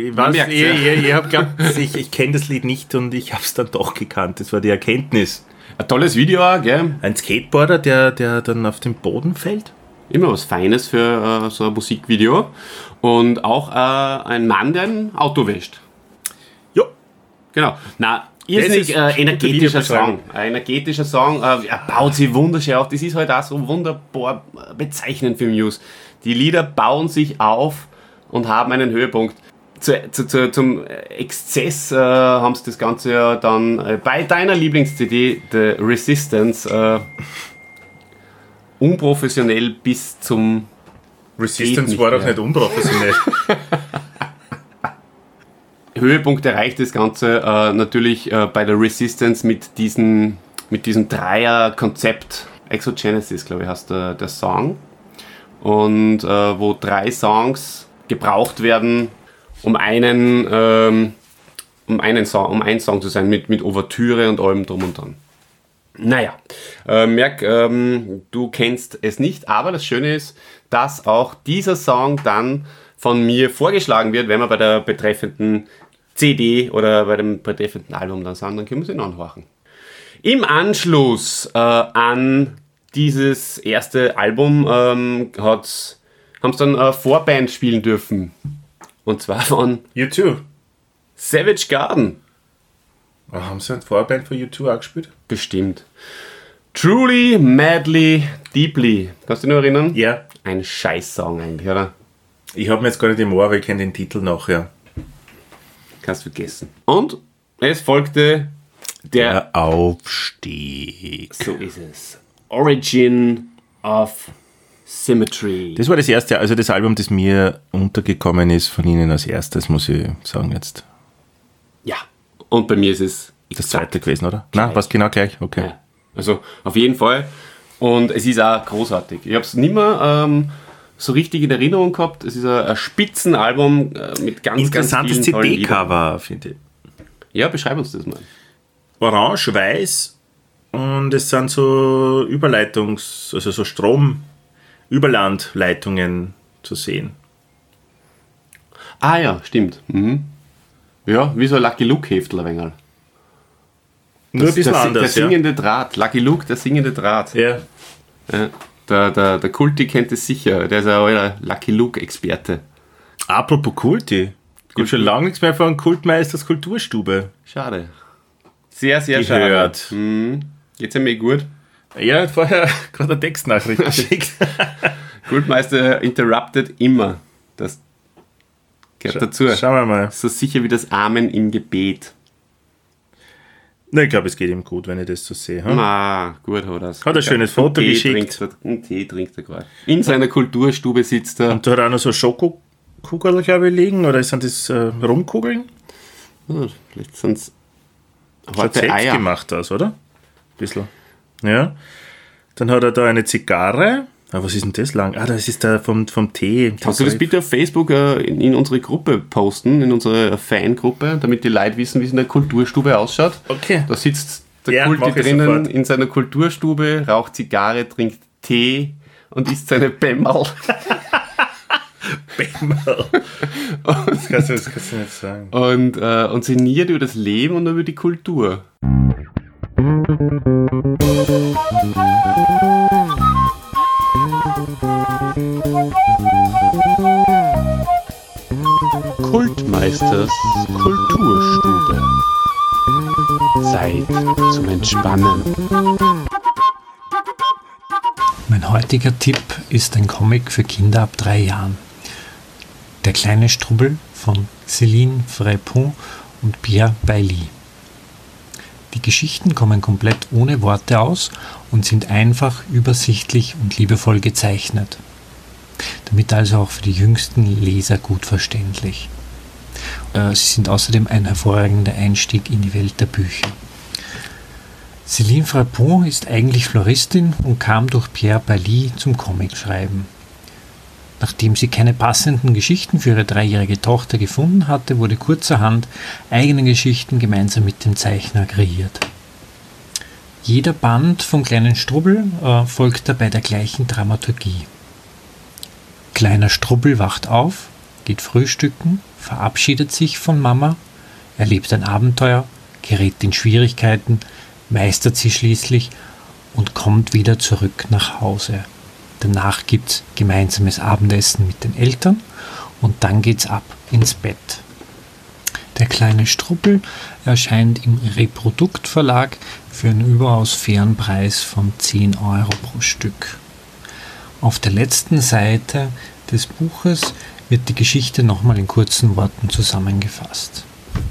kenne das Lied nicht und ich habe es dann doch gekannt. Das war die Erkenntnis. Ein tolles Video auch, gell? Ein Skateboarder, der dann auf den Boden fällt? Immer was Feines für so ein Musikvideo. Und auch ein Mann, der ein Auto wäscht. Ja. Genau. Na, irrsinnig energetischer Song. Ein energetischer Song. Er baut sich wunderschön auf. Das ist halt auch so wunderbar bezeichnend für Muse. Die Lieder bauen sich auf und haben einen Höhepunkt. Zum Exzess haben sie das Ganze ja dann bei deiner Lieblings-CD, The Resistance, unprofessionell bis zum Resistance war doch nicht unprofessionell. Höhepunkt erreicht das Ganze natürlich bei der Resistance mit diesem Dreier-Konzept. Exogenesis, glaube ich, heißt der Song. Und wo 3 Songs gebraucht werden, um einen Song zu sein, mit Ouvertüre und allem drum und dran. Naja, merk, du kennst es nicht, aber das Schöne ist, dass auch dieser Song dann von mir vorgeschlagen wird, wenn wir bei der betreffenden CD oder bei dem betreffenden Album dann sind, dann können wir es ihn anhören. Im Anschluss an dieses erste Album haben sie dann Vorband spielen dürfen. Und zwar von U2. Savage Garden. Haben sie eine Vorband von U2 auch gespielt? Bestimmt. Truly, Madly, Deeply. Kannst du dich noch erinnern? Ja. Ein Scheiß-Song eigentlich, oder? Ich habe mir jetzt gar nicht im Ohr, weil ich kenne den Titel nachher. Kannst vergessen. Und es folgte der Aufstieg. So ist es. Origin of Symmetry. Das war das erste, also das Album, das mir untergekommen ist von Ihnen als erstes, muss ich sagen jetzt. Ja. Und bei mir ist es Das zweite gewesen, oder? Nein, was genau gleich? Okay. Ja. Also auf jeden Fall. Und es ist auch großartig. Ich habe es nicht mehr so richtig in Erinnerung gehabt. Es ist ein Spitzenalbum mit ganz Interessantes vielen tollen Liedern. CD-Cover, finde ich. Ja, beschreib uns das mal. Orange, weiß und es sind so also so Stromüberlandleitungen zu sehen. Ah ja, stimmt. Mhm. Ja, wie so ein Lucky Luke-Heftel ein wenig. Nur ein bisschen anders, Der singende Draht. Lucky Luke, der singende Draht. Ja. Ja. Der Kulti kennt es sicher. Der ist ein alter Lucky Luke-Experte. Apropos Kulti. Ich habe schon lange nichts mehr von Kultmeisters Kulturstube Schade. Sehr, sehr gehört. schade. Mhm. Geht's ja mir gut? Ja, vorher gerade eine Textnachricht geschickt. Kultmeister interrupted immer. Das gehört dazu. Schauen wir mal. So sicher wie das Amen im Gebet. Na, ich glaube, es geht ihm gut, wenn ich das so sehe. Hm? Na, gut hat er. Hat ein schönes Foto geschickt. Einen Tee trinkt er gerade. In seiner Kulturstube sitzt er. Und da hat er auch noch so Schokokugeln, glaube ich, liegen. Oder sind das Rumkugeln? Ja, vielleicht sind es Schaut selbst gemacht aus, oder? Ein bisschen. Ja. Dann hat er da eine Zigarre. Ah, was ist denn das lang? Ah, das ist der vom Tee. Kannst du das bitte auf Facebook in unsere Gruppe posten, in unsere Fangruppe, damit die Leute wissen, wie es in der Kulturstube ausschaut? Okay. Da sitzt der Kulti drinnen in seiner Kulturstube, raucht Zigarre, trinkt Tee und isst seine Bämmerl. Bämmerl. Das kannst du nicht sagen. Und sinniert über das Leben und über die Kultur. Kultmeisters Kulturstube. Zeit zum Entspannen. Mein heutiger Tipp ist ein Comic für Kinder ab 3 Jahren. Der kleine Strubbel von Céline Frépon und Pierre Bailly. Die Geschichten kommen komplett ohne Worte aus und sind einfach, übersichtlich und liebevoll gezeichnet. Damit also auch für die jüngsten Leser gut verständlich. Sie sind außerdem ein hervorragender Einstieg in die Welt der Bücher. Céline Frépon ist eigentlich Floristin und kam durch Pierre Bailly zum Comicschreiben. Nachdem sie keine passenden Geschichten für ihre 3-jährige Tochter gefunden hatte, wurde kurzerhand eigene Geschichten gemeinsam mit dem Zeichner kreiert. Jeder Band vom kleinen Strubbel folgt dabei der gleichen Dramaturgie. Kleiner Strubbel wacht auf, geht frühstücken, verabschiedet sich von Mama, erlebt ein Abenteuer, gerät in Schwierigkeiten, meistert sie schließlich und kommt wieder zurück nach Hause. Danach gibt es gemeinsames Abendessen mit den Eltern und dann geht's ab ins Bett. Der kleine Strubbel erscheint im Reprodukt-Verlag für einen überaus fairen Preis von 10 Euro pro Stück. Auf der letzten Seite des Buches wird die Geschichte nochmal in kurzen Worten zusammengefasst.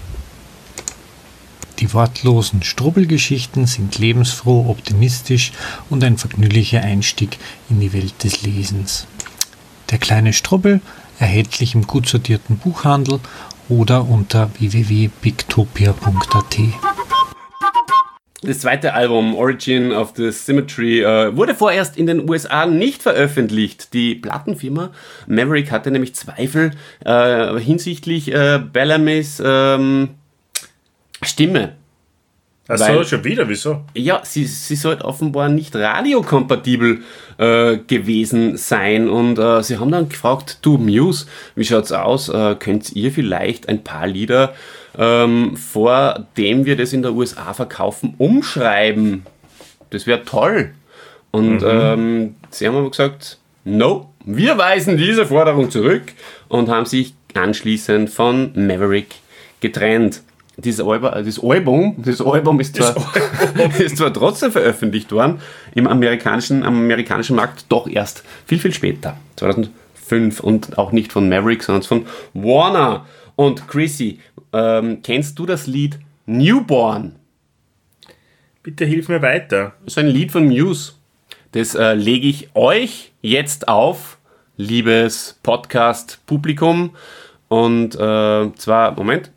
Die wortlosen Strubbelgeschichten sind lebensfroh, optimistisch und ein vergnüglicher Einstieg in die Welt des Lesens. Der kleine Strubbel, erhältlich im gut sortierten Buchhandel oder unter www.pictopia.at. Das zweite Album, Origin of the Symmetry, wurde vorerst in den USA nicht veröffentlicht. Die Plattenfirma Maverick hatte nämlich Zweifel hinsichtlich Bellamys Stimme. Achso, schon wieder, wieso? Ja, sie soll offenbar nicht radiokompatibel gewesen sein und sie haben dann gefragt, du Muse, wie schaut's aus, könnt ihr vielleicht ein paar Lieder, vor dem wir das in der USA verkaufen, umschreiben? Das wäre toll. Und sie haben aber gesagt, no, wir weisen diese Forderung zurück und haben sich anschließend von Maverick getrennt. Das Album ist zwar trotzdem veröffentlicht worden, am amerikanischen Markt doch erst viel, viel später, 2005, und auch nicht von Maverick, sondern von Warner. Und Chrissy, kennst du das Lied Newborn? Bitte hilf mir weiter. Das ist ein Lied von Muse. Das lege ich euch jetzt auf, liebes Podcast-Publikum. Und zwar, Moment.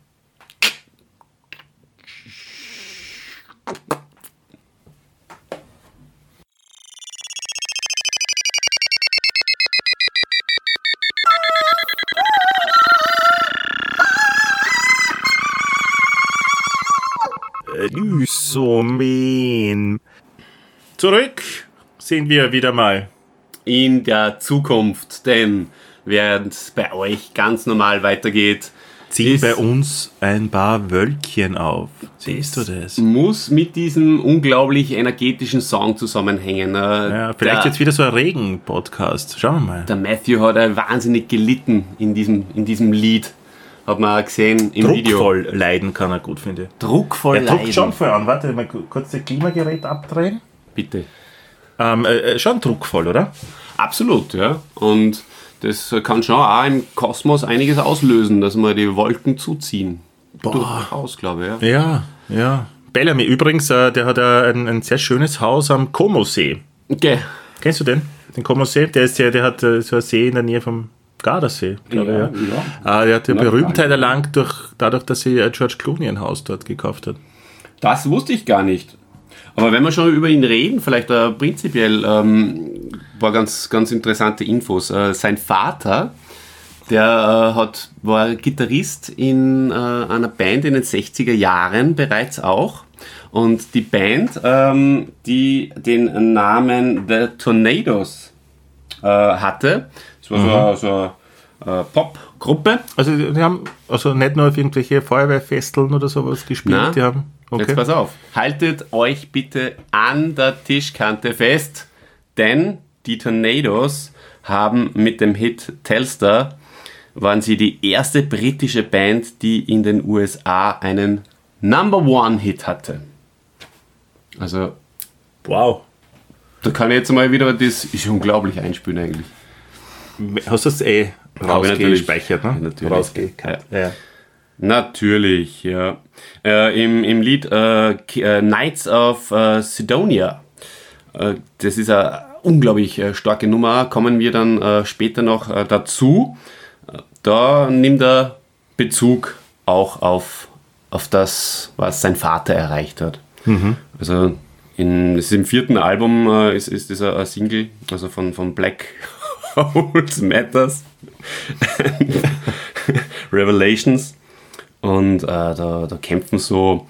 Zurück sind wir wieder mal in der Zukunft, denn während es bei euch ganz normal weitergeht, ziehen bei uns ein paar Wölkchen auf. Siehst du das? Muss mit diesem unglaublich energetischen Song zusammenhängen. Ja, vielleicht jetzt wieder so ein Regen-Podcast. Schauen wir mal. Der Matthew hat wahnsinnig gelitten in diesem Lied. Hat man auch gesehen im Video. Druckvoll leiden kann er gut, finde ich. Druckvoll leiden. Er druckt schon voll an. Warte, mal kurz das Klimagerät abdrehen. Bitte. Schon druckvoll, oder? Absolut, ja. Und das kann schon auch im Kosmos einiges auslösen, dass wir die Wolken zuziehen. Durchaus, glaube ich. Ja. Bellamy übrigens, der hat ein sehr schönes Haus am Como-See. Okay. Kennst du den? Den Como-See? Der hat so einen See in der Nähe vom Gardasee, glaube ich. Ja. Der hat eine Berühmtheit erlangt dadurch, dass sie George Clooney ein Haus dort gekauft hat. Das wusste ich gar nicht. Aber wenn wir schon über ihn reden, vielleicht prinzipiell war ganz, ganz interessante Infos. Sein Vater, der war Gitarrist in einer Band in den 60er Jahren bereits auch. Und die Band, die den Namen The Tornadoes hatte, das war so eine Popgruppe. Also die haben nicht nur auf irgendwelche Feuerwehrfesteln oder sowas gespielt, Nein. Die haben... Okay. Jetzt pass auf, haltet euch bitte an der Tischkante fest, denn die Tornadoes haben mit dem Hit Telstar, waren sie die erste britische Band, die in den USA einen Number-One-Hit hatte. Also, wow. Da kann ich jetzt mal wieder, das ist unglaublich einspielen eigentlich. Hast du das rausgespeichert, ne? Natürlich. Ja. Natürlich, ja. Im Lied Knights of Sidonia, das ist eine unglaublich starke Nummer, kommen wir dann später noch dazu. Da nimmt er Bezug auch auf das, was sein Vater erreicht hat. Mhm. Also das ist im 4. Album ist das ein Single, also von Black Holes Matters Revelations. Und da kämpfen so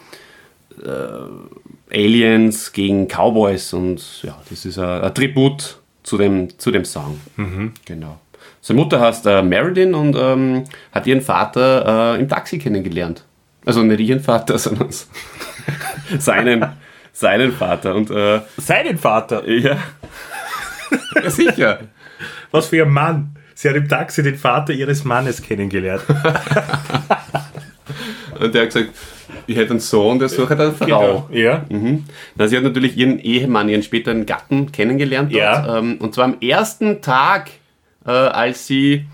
Aliens gegen Cowboys und ja, das ist ein Tribut zu dem Song. Mhm. Genau. Seine Mutter heißt Meredith und hat ihren Vater im Taxi kennengelernt. Also nicht ihren Vater, sondern seinen Vater. Und, seinen Vater? Ja. Ja, sicher. Was für ein Mann. Sie hat im Taxi den Vater ihres Mannes kennengelernt. Und der hat gesagt, ich hätte einen Sohn, der sucht eine Frau. Genau. Ja. Na, sie hat natürlich ihren Ehemann, ihren späteren Gatten kennengelernt dort. Ja. Und zwar am ersten Tag, als sie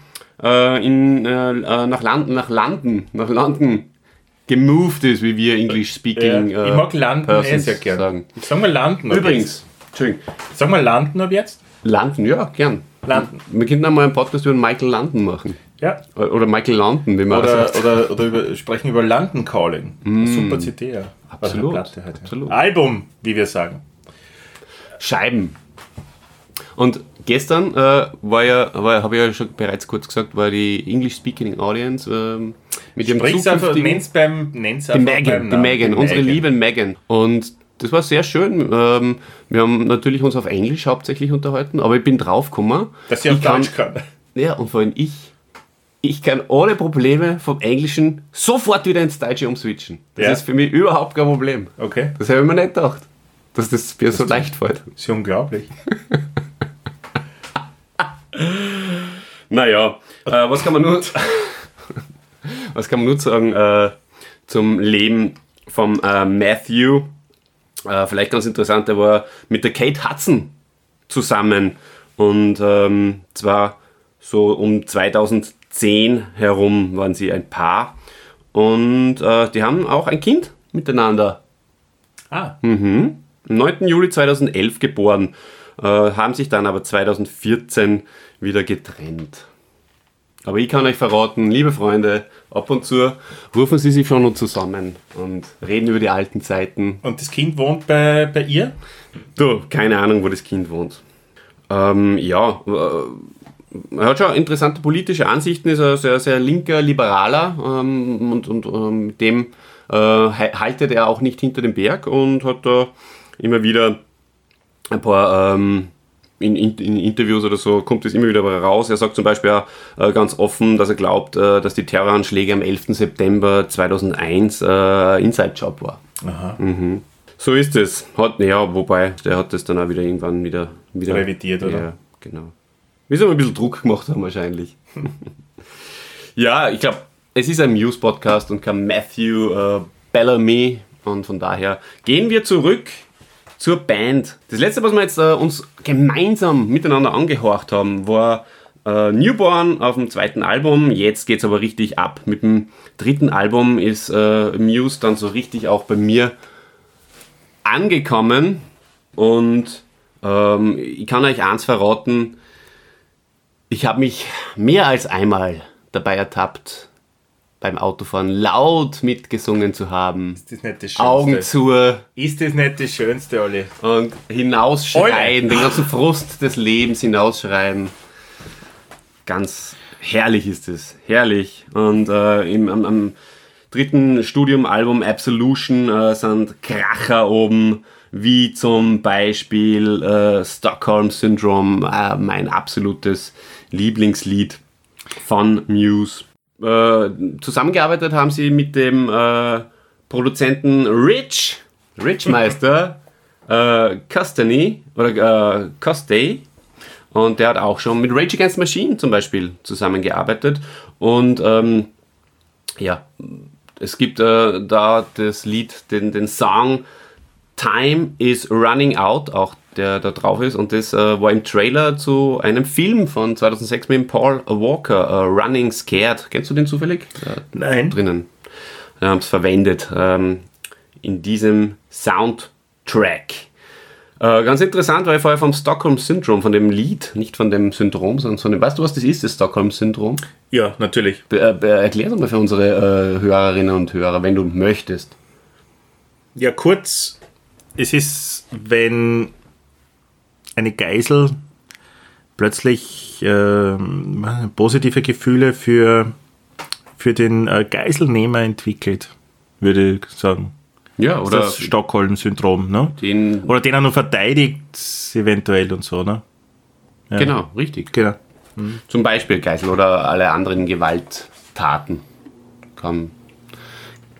nach London gemoved ist, wie wir English-speaking Ich mag London Persons sehr gern. sagen. Ich sag mal London. Übrigens, Entschuldigung, Sag mal London ab jetzt. London, ja, gern. London. Wir könnten einmal einen Podcast über Michael London machen. Ja. Oder Michael London, wie man sagt. Oder sprechen über London Calling. Super CD, ja. Absolut, Also Platte halt, ja. absolut. Album, wie wir sagen. Scheiben. Und gestern habe ich ja schon bereits kurz gesagt, war die English-speaking Audience mit ihrem Nenn's die Megan, unsere liebe Megan. Und das war sehr schön. Wir haben natürlich uns auf Englisch hauptsächlich unterhalten, aber ich bin draufgekommen. Dass sie auf Deutsch kann. Ja, und vor allem ich kann ohne Probleme vom Englischen sofort wieder ins Deutsche umswitchen. Das Ja. ist für mich überhaupt kein Problem. Okay. Das habe ich mir nicht gedacht, dass das mir so leicht fällt. Das ist unglaublich. Naja, was kann man nur sagen zum Leben von Matthew? Vielleicht ganz interessant, er war mit der Kate Hudson zusammen und zwar so um 2010 herum waren sie ein Paar und die haben auch ein Kind miteinander. Am 9. Juli 2011 geboren, haben sich dann aber 2014 wieder getrennt. Aber ich kann euch verraten, liebe Freunde, ab und zu rufen sie sich schon noch zusammen und reden über die alten Zeiten. Und das Kind wohnt bei ihr? Du, keine Ahnung, wo das Kind wohnt. Er hat schon interessante politische Ansichten, ist ein sehr, sehr linker Liberaler und mit dem haltet er auch nicht hinter dem Berg und hat da immer wieder ein paar in Interviews oder so kommt es immer wieder raus. Er sagt zum Beispiel auch ganz offen, dass er glaubt, dass die Terroranschläge am 11. September 2001 Inside-Job war. Aha. So ist es. Wobei, der hat das dann auch wieder irgendwann wieder Revidiert, oder? Ja, genau. Wir sollen ein bisschen Druck gemacht haben wahrscheinlich. Ja, ich glaube, es ist ein Muse-Podcast und kein Matthew Bellamy und von daher gehen wir zurück zur Band. Das letzte, was wir jetzt uns gemeinsam miteinander angehorcht haben, war Newborn auf dem zweiten Album. Jetzt geht es aber richtig ab. Mit dem dritten Album ist Muse dann so richtig auch bei mir angekommen und ich kann euch eins verraten, ich habe mich mehr als einmal dabei ertappt, beim Autofahren laut mitgesungen zu haben. Ist das nicht das Schönste? Augen zu Ist das nicht das Schönste, Olli? und hinausschreien, den ganzen Frust des Lebens hinausschreien. Ganz herrlich ist es, herrlich. Und am dritten Studiumalbum Absolution sind Kracher oben, wie zum Beispiel Stockholm Syndrome, mein absolutes Lieblingslied von Muse. Zusammengearbeitet haben sie mit dem Produzenten Rich Meister Costey und der hat auch schon mit Rage Against the Machine zum Beispiel zusammengearbeitet und es gibt da das Lied, den Song Time is Running Out, auch der da drauf ist und das war im Trailer zu einem Film von 2006 mit Paul Walker, Running Scared. Kennst du den zufällig? Nein. Drinnen. Wir haben es verwendet in diesem Soundtrack. Ganz interessant, weil ich vorher vom Stockholm Syndrome, von dem Lied, nicht von dem Syndrom, sondern von dem, weißt du, was das ist, das Stockholm Syndrom? Ja, natürlich. Erklär doch mal für unsere Hörerinnen und Hörer, wenn du möchtest. Ja, kurz, es ist, wenn eine Geisel plötzlich positive Gefühle für den Geiselnehmer entwickelt, würde ich sagen. Ja, oder das Stockholm-Syndrom, ne? Oder den er nur verteidigt, eventuell und so, ne? Ja. Genau, richtig. Genau. Zum Beispiel Geisel oder alle anderen Gewalttaten.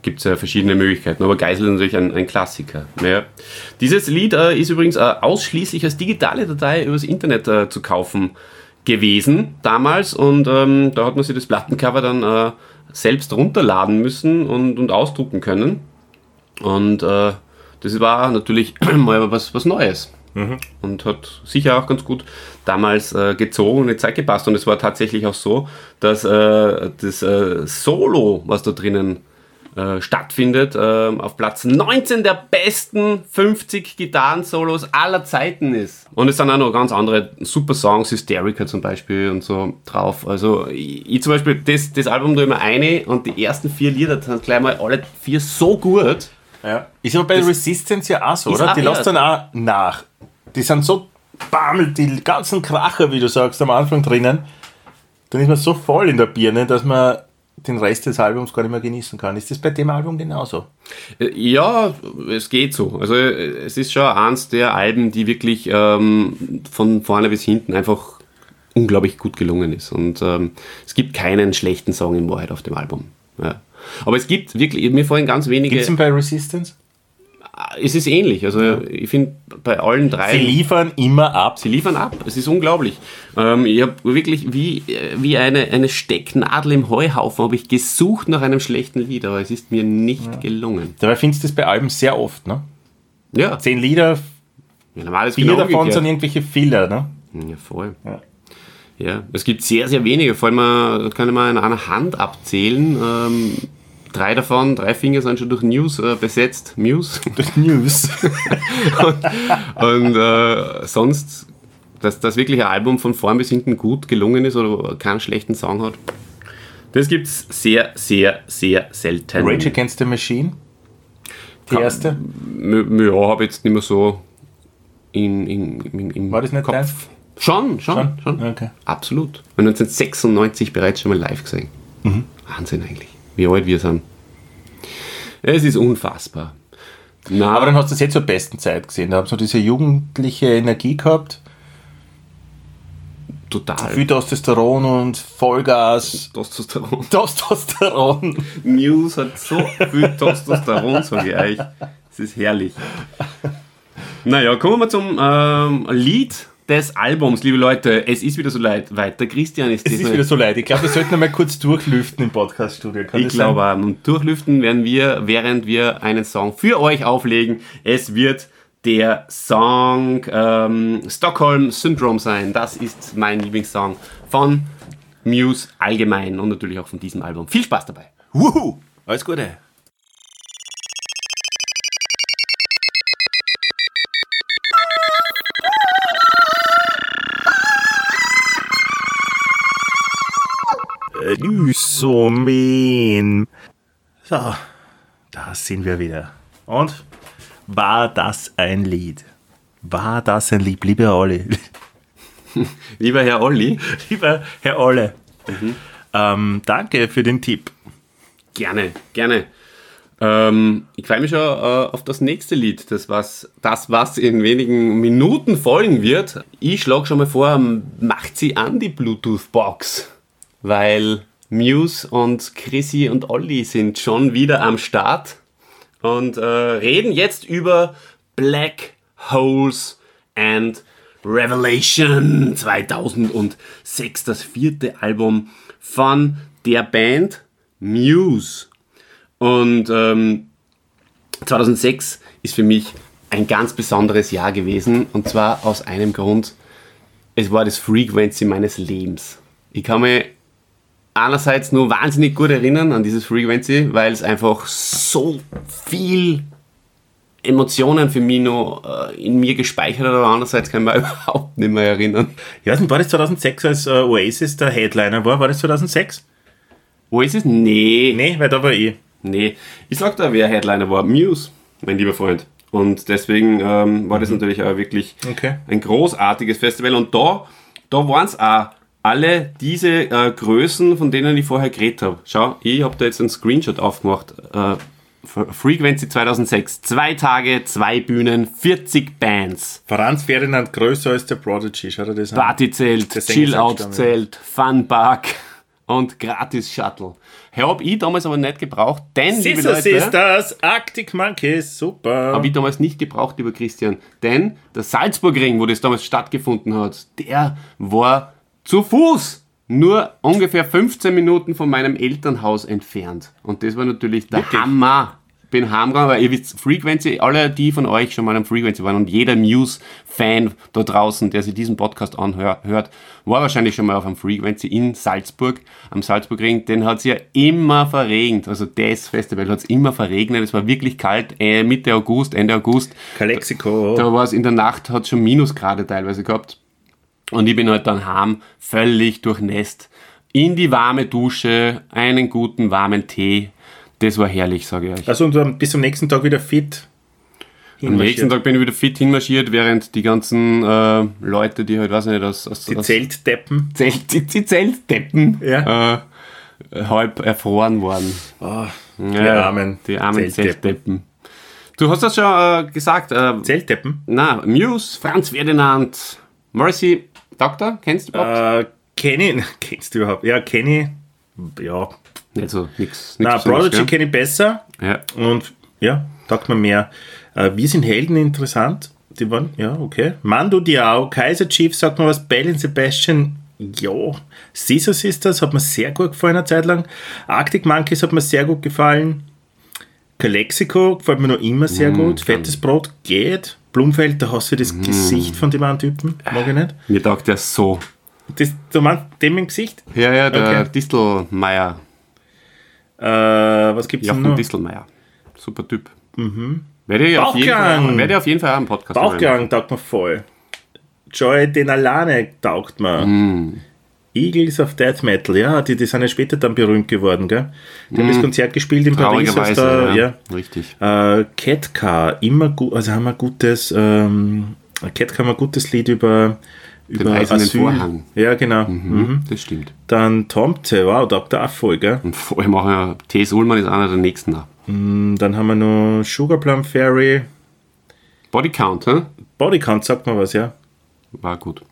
gibt es ja verschiedene Möglichkeiten, aber Geisel ist natürlich ein Klassiker. Ja. Dieses Lied ist übrigens ausschließlich als digitale Datei übers Internet zu kaufen gewesen damals und da hat man sich das Plattencover dann selbst runterladen müssen und ausdrucken können und das war natürlich mal was Neues. Und hat sicher auch ganz gut damals gezogen und in die Zeit gepasst. Und es war tatsächlich auch so, dass das Solo, was da drinnen stattfindet, auf Platz 19 der besten 50 Gitarren-Solos aller Zeiten ist. Und es sind auch noch ganz andere super Songs, Hysterica zum Beispiel und so drauf. Also ich zum Beispiel, das Album da immer eine und die ersten 4 Lieder sind gleich mal alle 4 so gut. Ja. Ist aber bei Resistance ja auch so, oder? Die lässt dann auch nach. Die sind so bammelt, die ganzen Kracher, wie du sagst, am Anfang drinnen. Dann ist man so voll in der Birne, dass man den Rest des Albums gar nicht mehr genießen kann. Ist das bei dem Album genauso? Ja, es geht so. Also es ist schon eins der Alben, die wirklich von vorne bis hinten einfach unglaublich gut gelungen ist. Und es gibt keinen schlechten Song in Wahrheit auf dem Album. Ja. Aber es gibt wirklich, mir fallen ganz wenige... Gibt es denn bei Resistance? Es ist ähnlich. Also ich finde, bei allen 3... Sie liefern immer ab. Sie liefern ab. Es ist unglaublich. Ich habe wirklich wie eine Stecknadel im Heuhaufen habe ich gesucht nach einem schlechten Lied, aber es ist mir nicht gelungen. Dabei findest du das bei Alben sehr oft, ne? Ja. 10 Lieder, Ja, normal ist 4 genau davon umgekehrt. sind irgendwelche Filler, ne? Ja, voll. Ja. Ja, es gibt sehr, sehr wenige. Vor allem, das kann ich mal an einer Hand abzählen. 3 davon, 3 Finger sind schon durch News besetzt. Muse. Durch News. und sonst, dass das wirklich ein Album von vorn bis hinten gut gelungen ist oder keinen schlechten Song hat, das gibt es sehr, sehr, sehr selten. Rage Against the Machine? Die erste? Ja, habe jetzt nicht mehr so im War das nicht Kopf. deins? Schon. Okay. Absolut. 1996 bereits schon mal live gesehen. Wahnsinn eigentlich. Wie alt wir sind. Es ist unfassbar. Na, Aber dann hast du es jetzt zur besten Zeit gesehen. Da hast du diese jugendliche Energie gehabt. total. Viel Testosteron und Vollgas. Testosteron. Muse hat so viel Testosteron, sage ich euch. Es ist herrlich. Naja, kommen wir zum Lied des Albums, liebe Leute. Es ist wieder so weit. Der Christian ist Es ist wieder so leid. Ich glaube, wir sollten einmal kurz durchlüften im Podcast-Studio. Ich glaube auch. Und durchlüften werden wir, während wir einen Song für euch auflegen. Es wird der Song Stockholm Syndrome sein. Das ist mein Lieblingssong von Muse allgemein und natürlich auch von diesem Album. Viel Spaß dabei. Wuhu! Alles Gute. So mean. So, da sind wir wieder. Und war das ein Lied? War das ein Lied, lieber Olli? Lieber Herr Olli. Lieber Herr Olle. Danke für den Tipp. Gerne. Ich freue mich schon auf das nächste Lied, das was in wenigen Minuten folgen wird. Ich schlage schon mal vor, macht sie an die Bluetooth-Box, weil Muse und Chrissy und Olli sind schon wieder am Start und reden jetzt über Black Holes and Revelation 2006, das 4. Album von der Band Muse. Und 2006 ist für mich ein ganz besonderes Jahr gewesen, und zwar aus einem Grund: es war das Frequency meines Lebens. Ich kann mich einerseits nur wahnsinnig gut erinnern an dieses Frequency, weil es einfach so viel Emotionen für mich noch in mir gespeichert hat, aber andererseits kann ich mich überhaupt nicht mehr erinnern. Ich weiß nicht, war das 2006, als Oasis der Headliner war? War das 2006? Oasis? Nee. Nee, weil da war ich. Nee. Ich sag da, wer Headliner war. Muse, mein lieber Freund. Und deswegen war das natürlich auch wirklich ein großartiges Festival. Und da waren es auch alle diese Größen, von denen ich vorher geredet habe. Schau, ich habe da jetzt einen Screenshot aufgemacht. Frequency 2006. 2 Tage, 2 Bühnen, 40 Bands. Franz Ferdinand größer als der Prodigy, schau dir das an. Partyzelt, Der Sänger ist Chill-Out-Zelt, Funpark und gratis Shuttle. Habe ich damals aber nicht gebraucht, denn, liebe Sister Leute, Sisters, Arctic Monkeys, super. habe ich damals nicht gebraucht, lieber Christian, denn der Salzburgring, wo das damals stattgefunden hat, der war zu Fuß nur ungefähr 15 Minuten von meinem Elternhaus entfernt. Und das war natürlich der Hammer. Bin heimgegangen, weil ihr wisst, Frequency, alle die von euch schon mal am Frequency waren und jeder Muse-Fan da draußen, der sich diesen Podcast anhört, war wahrscheinlich schon mal auf einem Frequency in Salzburg, am Salzburgring. Den hat es ja immer verregnet. Also das Festival hat es immer verregnet. Es war wirklich kalt, Mitte August, Ende August. Calexico. Da war es in der Nacht, hat schon Minusgrade teilweise gehabt. Und ich bin halt dann heim, völlig durchnässt, in die warme Dusche, einen guten warmen Tee. Das war herrlich, sage ich euch. Also und dann bis zum nächsten Tag wieder fit. Am nächsten Tag bin ich wieder fit hinmarschiert, während die ganzen Leute, die halt, weiß ich nicht, die Zeltdeppen. Die Zeltdeppen Ja. halb erfroren waren. Oh, die armen Zeltdeppen. Du hast das schon gesagt. Zeltdeppen? Na, Muse, Franz Ferdinand, Morrissey, Doktor, kennst du überhaupt? Kennst du überhaupt? Ja, kenne ich. Ja. Nicht so, nix. Na, Prodigy kenne ich besser. Ja. Und ja, taugt mir mehr. Wir sind Helden interessant. Die waren, ja, okay. Mando Diao, Kaiser Chief, sagt mir was, Bell and Sebastian, ja. Sister Sisters hat mir sehr gut gefallen eine Zeit lang. Arctic Monkeys hat mir sehr gut gefallen. Calexico gefällt mir noch immer sehr gut. Fettes Brot geht. Blumfeld, da hast du das Gesicht von dem einen Typen. Mag ich nicht. Mir taugt der so. Du meinst dem im Gesicht? Ja, der Okay. Distelmeier. Was gibt's denn Jochen noch? Distelmeier. Super Typ. Werde ich auf jeden Fall einen Podcast Bauchklang taugt mir voll. Joy Denalane taugt mir. Eagles of Death Metal, ja, die sind ja später dann berühmt geworden, gell? Die haben das Konzert gespielt in Paris. Traurigerweise, Ja. Richtig. Catcar, immer gut, also haben wir gutes, Catcar haben wir ein gutes Lied über Eisernen Vorhang. Ja, genau. Das stimmt. Dann Tomte, wow, taugt er auch voll, gell? Und vor allem auch T.S. Ullmann ist einer der nächsten da. Dann haben wir noch Sugar Plum Fairy. Body Count, hä? Body Count, sagt man was, ja. War gut.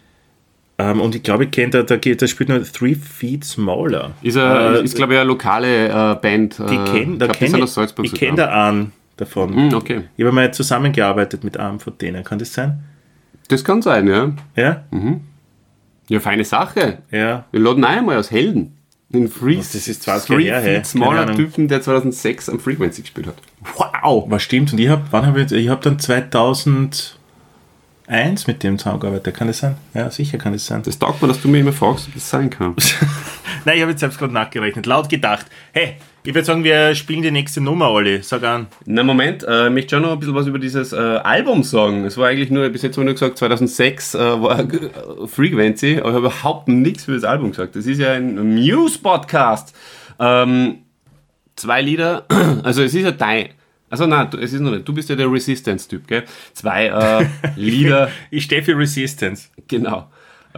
Und ich glaube, ich kenne da spielt noch 3 Feet Smaller. Ist, glaube ich, eine lokale Band. Ich kenne da einen davon. Okay. Ich habe mal zusammengearbeitet mit einem von denen, kann das sein? Das kann sein, ja. Ja? Ja, feine Sache. Ja. Wir laden einmal als Helden. Den Das ist 20 Jahre her, hey. Smaller Keine Ahnung. Typen, der 2006 am Frequency gespielt hat. Wow! Was stimmt? Und ich habe dann 2001 mit dem zusammengearbeitet. Kann das sein? Ja, sicher kann das sein. Das taugt mir, dass du mich immer fragst, ob das sein kann. Nein, ich habe jetzt selbst gerade nachgerechnet. Laut gedacht. Hey, ich würde sagen, wir spielen die nächste Nummer, Olli. Sag an. Na Moment, ich möchte schon noch ein bisschen was über dieses Album sagen. Es war eigentlich nur, bis jetzt habe ich nur gesagt, 2006 war Frequency, aber ich habe überhaupt nichts für das Album gesagt. Das ist ja ein Muse-Podcast. 2 Lieder, also es ist ja dein... Also nein, es ist noch nicht. Du bist ja der Resistance-Typ, gell? 2 Lieder, Ich stehe für Resistance. genau,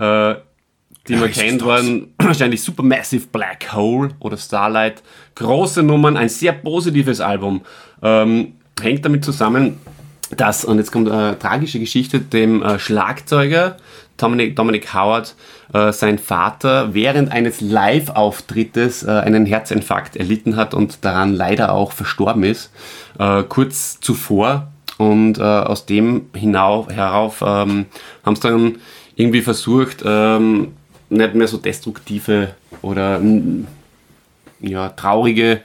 die man kennt, waren wahrscheinlich Supermassive Black Hole oder Starlight. Große Nummern, ein sehr positives Album. Hängt damit zusammen, dass, und jetzt kommt eine tragische Geschichte, dem Schlagzeuger Dominic Howard, sein Vater während eines Live-Auftrittes einen Herzinfarkt erlitten hat und daran leider auch verstorben ist, kurz zuvor. Und aus dem herauf haben sie dann irgendwie versucht, nicht mehr so destruktive oder traurige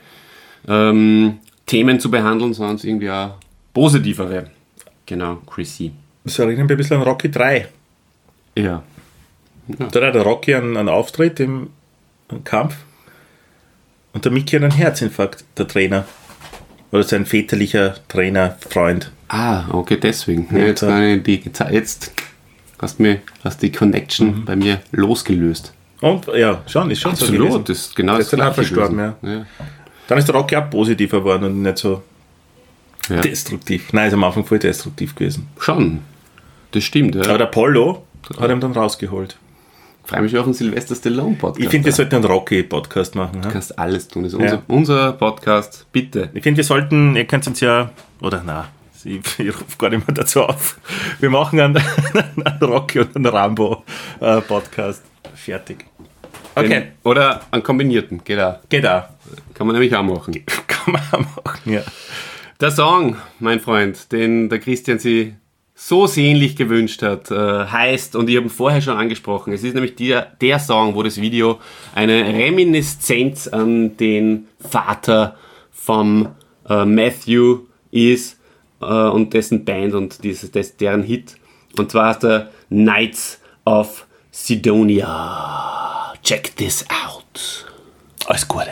Themen zu behandeln, sondern irgendwie auch positivere. Genau, Chrissy. Das erinnert mich ein bisschen an Rocky 3. Ja. Da hat der Rocky einen Auftritt im Kampf und der Mickey hat einen Herzinfarkt, der Trainer. Oder sein väterlicher Trainerfreund. Ah, okay, deswegen. Ja, jetzt hast die Connection bei mir losgelöst. Und ja, schon, ist schon so gewesen. Absolut, das ist genau Der ist dann auch verstorben, ja. Dann ist der Rocky auch positiver geworden und nicht so Ja. destruktiv. Nein, ist am Anfang voll destruktiv gewesen. Schon, das stimmt. Ja. Aber der Apollo hat ihn dann rausgeholt. Freue mich auf einen Sylvester Stallone Podcast. Ich finde, wir sollten einen Rocky-Podcast machen. Du Ja? kannst alles tun, das ist unser Podcast, bitte. Ich finde, wir sollten, ihr könnt uns ja, oder na, ich rufe gar nicht mehr dazu auf. Wir machen einen Rocky und einen Rambo-Podcast. Fertig. Okay. Oder einen kombinierten, geht auch. Geht auch. Kann man nämlich auch machen. Kann man auch machen, ja. Der Song, mein Freund, den der Christian sich so sehnlich gewünscht hat, heißt, und ich habe ihn vorher schon angesprochen, es ist nämlich der Song, wo das Video eine Reminiszenz an den Vater vom Matthew ist und dessen Band und deren Hit. Und zwar heißt der Knights of Sidonia. Check this out. Alles Gute.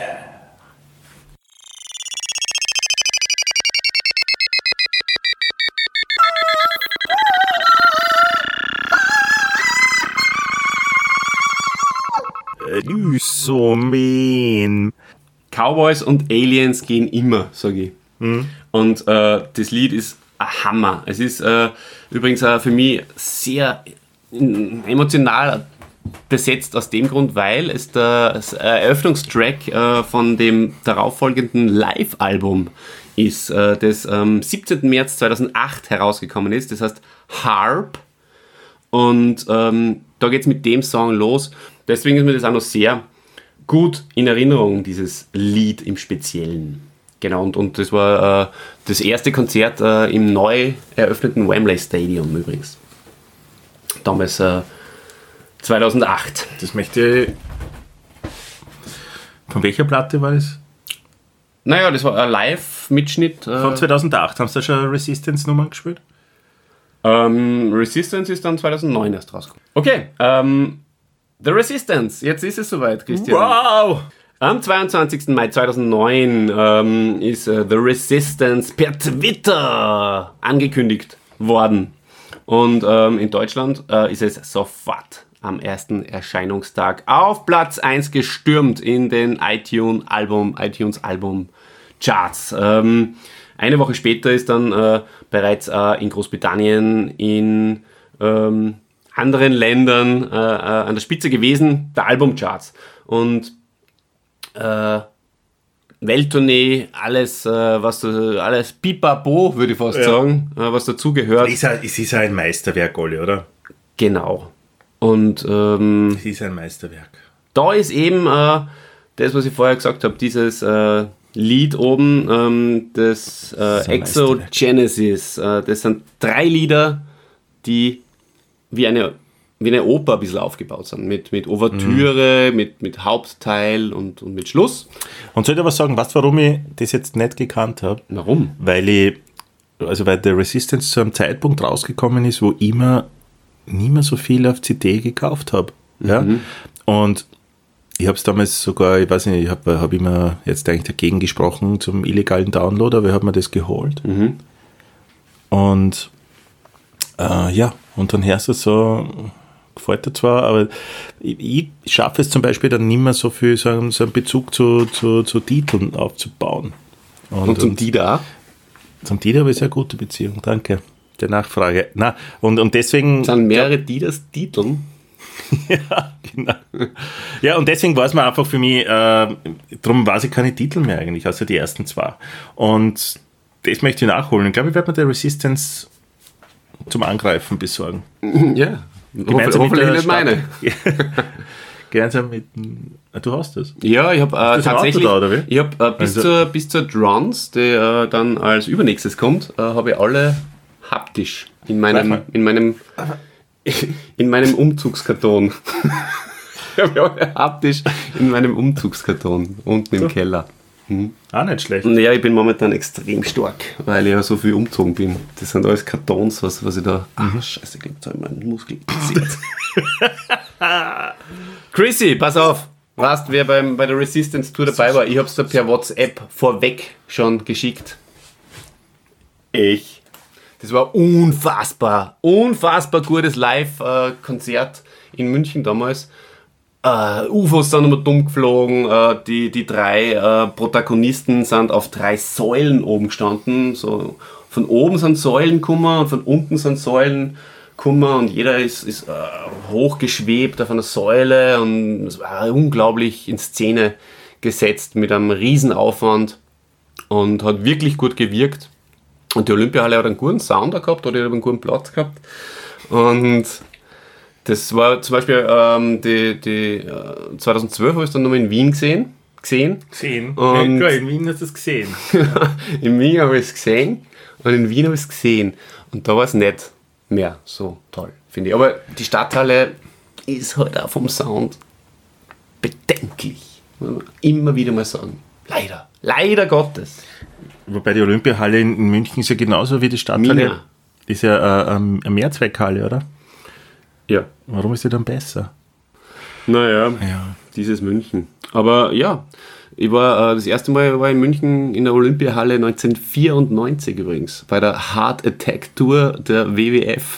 You so mean. Cowboys und Aliens gehen immer, sage ich. Und das Lied ist ein Hammer. Es ist übrigens für mich sehr emotional besetzt aus dem Grund, weil es der Eröffnungstrack von dem darauffolgenden Live-Album ist, das am 17. März 2008 herausgekommen ist. Das heißt Harp. Und da geht es mit dem Song los. Deswegen ist mir das auch noch sehr gut in Erinnerung, dieses Lied im Speziellen. Genau, und das war das erste Konzert im neu eröffneten Wembley Stadium übrigens. Damals 2008. Das möchte ich... Von welcher Platte war das? Naja, das war ein Live-Mitschnitt. Von 2008. Haben Sie da schon Resistance-Nummern gespielt? Resistance ist dann 2009 erst rausgekommen. Okay, The Resistance. Jetzt ist es soweit, Christian. Wow! Am 22. Mai 2009 ist The Resistance per Twitter angekündigt worden. Und in Deutschland ist es sofort am ersten Erscheinungstag auf Platz 1 gestürmt in den iTunes Album Charts. Eine Woche später ist dann bereits in Großbritannien, in anderen Ländern an der Spitze gewesen, der Albumcharts. Und Welttournee, alles pipapo, würde ich fast sagen, was dazugehört. Es ist ein Meisterwerk, Olli, oder? Genau. Und Es ist ein Meisterwerk. da ist eben das, was ich vorher gesagt habe, dieses Lied oben, das Exogenesis. Das sind 3 Lieder, die wie eine Oper ein bisschen aufgebaut sind. Mit Ouvertüre, mit Hauptteil und mit Schluss. Und soll ich aber sagen, weißt du, warum ich das jetzt nicht gekannt habe? Warum? Weil der Resistance zu einem Zeitpunkt rausgekommen ist, wo ich mir nie mehr so viel auf CD gekauft habe. Ja? Und ich habe es damals sogar, ich weiß nicht, ich habe immer jetzt eigentlich dagegen gesprochen zum illegalen Download, aber ich habe mir das geholt. Und und dann hörst du so, gefällt dir zwar, aber ich schaffe es zum Beispiel dann nicht mehr so viel, so einen Bezug zu Titeln aufzubauen. Und zum Dieter auch? Zum Dieter habe ich eine sehr gute Beziehung, danke der Nachfrage. Na, und deswegen... Es sind mehrere Dieters Titeln. Ja, genau. Ja, und deswegen war es mir einfach für mich, darum weiß ich keine Titel mehr eigentlich, außer die ersten 2. Und das möchte ich nachholen. Ich glaube, ich werde mir der Resistance zum Angreifen besorgen. Ja, Gemeinsam hoffentlich mit nicht meine. Gemeinsam mit... Du hast das? Ja, ich habe tatsächlich, da, oder wie? ich habe bis zur Drums, die dann als übernächstes kommt, habe ich alle haptisch in meinem Umzugskarton. Ich habe alle haptisch in meinem Umzugskarton unten im Keller. Auch nicht schlecht. Ja, ich bin momentan extrem stark, weil ich ja so viel umgezogen bin. Das sind alles Kartons, was ich da... Scheiße, ich glaube, da habe ich meinen Muskel passiert. Chrissy, pass auf. Weißt du, wer bei der Resistance Tour dabei war? Ich habe es da per WhatsApp vorweg schon geschickt. Das war unfassbar gutes Live-Konzert in München damals. UFOs sind immer dumm geflogen, die 3 Protagonisten sind auf 3 Säulen oben gestanden. So, von oben sind Säulen gekommen und von unten sind Säulen gekommen und jeder ist hochgeschwebt auf einer Säule und es war unglaublich in Szene gesetzt mit einem Riesenaufwand und hat wirklich gut gewirkt. Und die Olympiahalle hat einen guten Sound gehabt oder einen guten Platz gehabt. Und Das war zum Beispiel 2012 habe ich es dann nochmal in Wien gesehen. Und ja, in Wien hast du es gesehen. in Wien habe ich es gesehen und in Wien habe ich es gesehen. Und da war es nicht mehr so toll, finde ich. Aber die Stadthalle ist halt auch vom Sound bedenklich. Muss man immer wieder mal sagen. Leider. Leider Gottes. Wobei die Olympiahalle in München ist ja genauso wie die Stadthalle. Mina. Ist ja eine Mehrzweckhalle, oder? Ja. Warum ist die dann besser? Naja, Ja. dieses München. Aber ja, ich war das erste Mal war in München in der Olympiahalle 1994 übrigens, bei der Heart Attack Tour der WWF.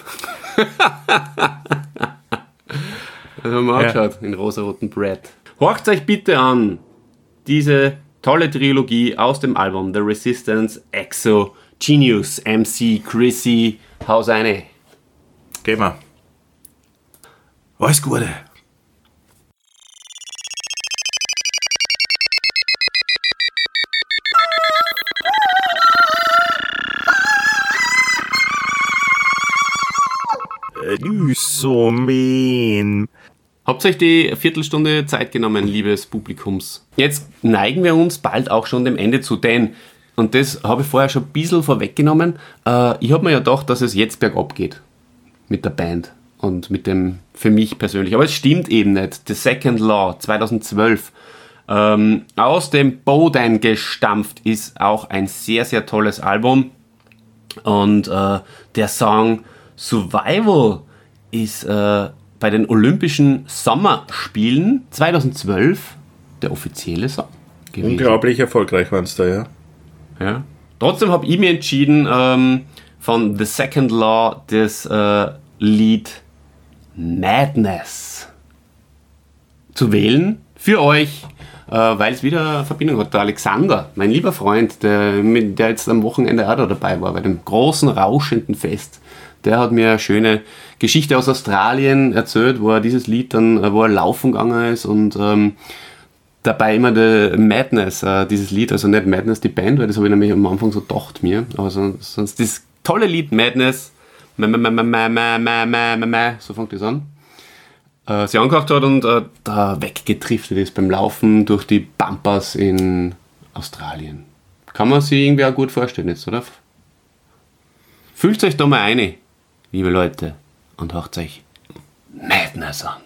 Das haben wir angeschaut in rosaroten Brett. Horcht euch bitte an diese tolle Trilogie aus dem Album The Resistance, EXO, Genius, MC, Chrissy, Haus eine. Gehen wir. Alles Gute. So mean. Habt euch die Viertelstunde Zeit genommen, liebes Publikums. Jetzt neigen wir uns bald auch schon dem Ende zu, denn, und das habe ich vorher schon ein bisschen vorweggenommen, ich habe mir ja gedacht, dass es jetzt bergab geht mit der Band und mit dem, für mich persönlich. Aber es stimmt eben nicht. The Second Law 2012 aus dem Boden gestampft ist auch ein sehr, sehr tolles Album. Und der Song Survival ist bei den Olympischen Sommerspielen 2012 der offizielle Song gewesen. Unglaublich erfolgreich waren es da, ja. Ja. Trotzdem habe ich mir entschieden, von The Second Law das Lied Madness zu wählen für euch, weil es wieder Verbindung hat. Der Alexander, mein lieber Freund, der jetzt am Wochenende auch da dabei war, bei dem großen, rauschenden Fest, der hat mir eine schöne Geschichte aus Australien erzählt, wo er dieses Lied dann, wo er laufen gegangen ist und dabei immer der Madness, dieses Lied, also nicht Madness die Band, weil das habe ich nämlich am Anfang so gedacht mir, aber sonst das tolle Lied Madness, so fängt das an, sie angehört hat und da weggetriftet ist beim Laufen durch die Bumpers in Australien. Kann man sich irgendwie auch gut vorstellen jetzt, oder? Fühlt euch da mal ein, liebe Leute, und hört euch Madness an.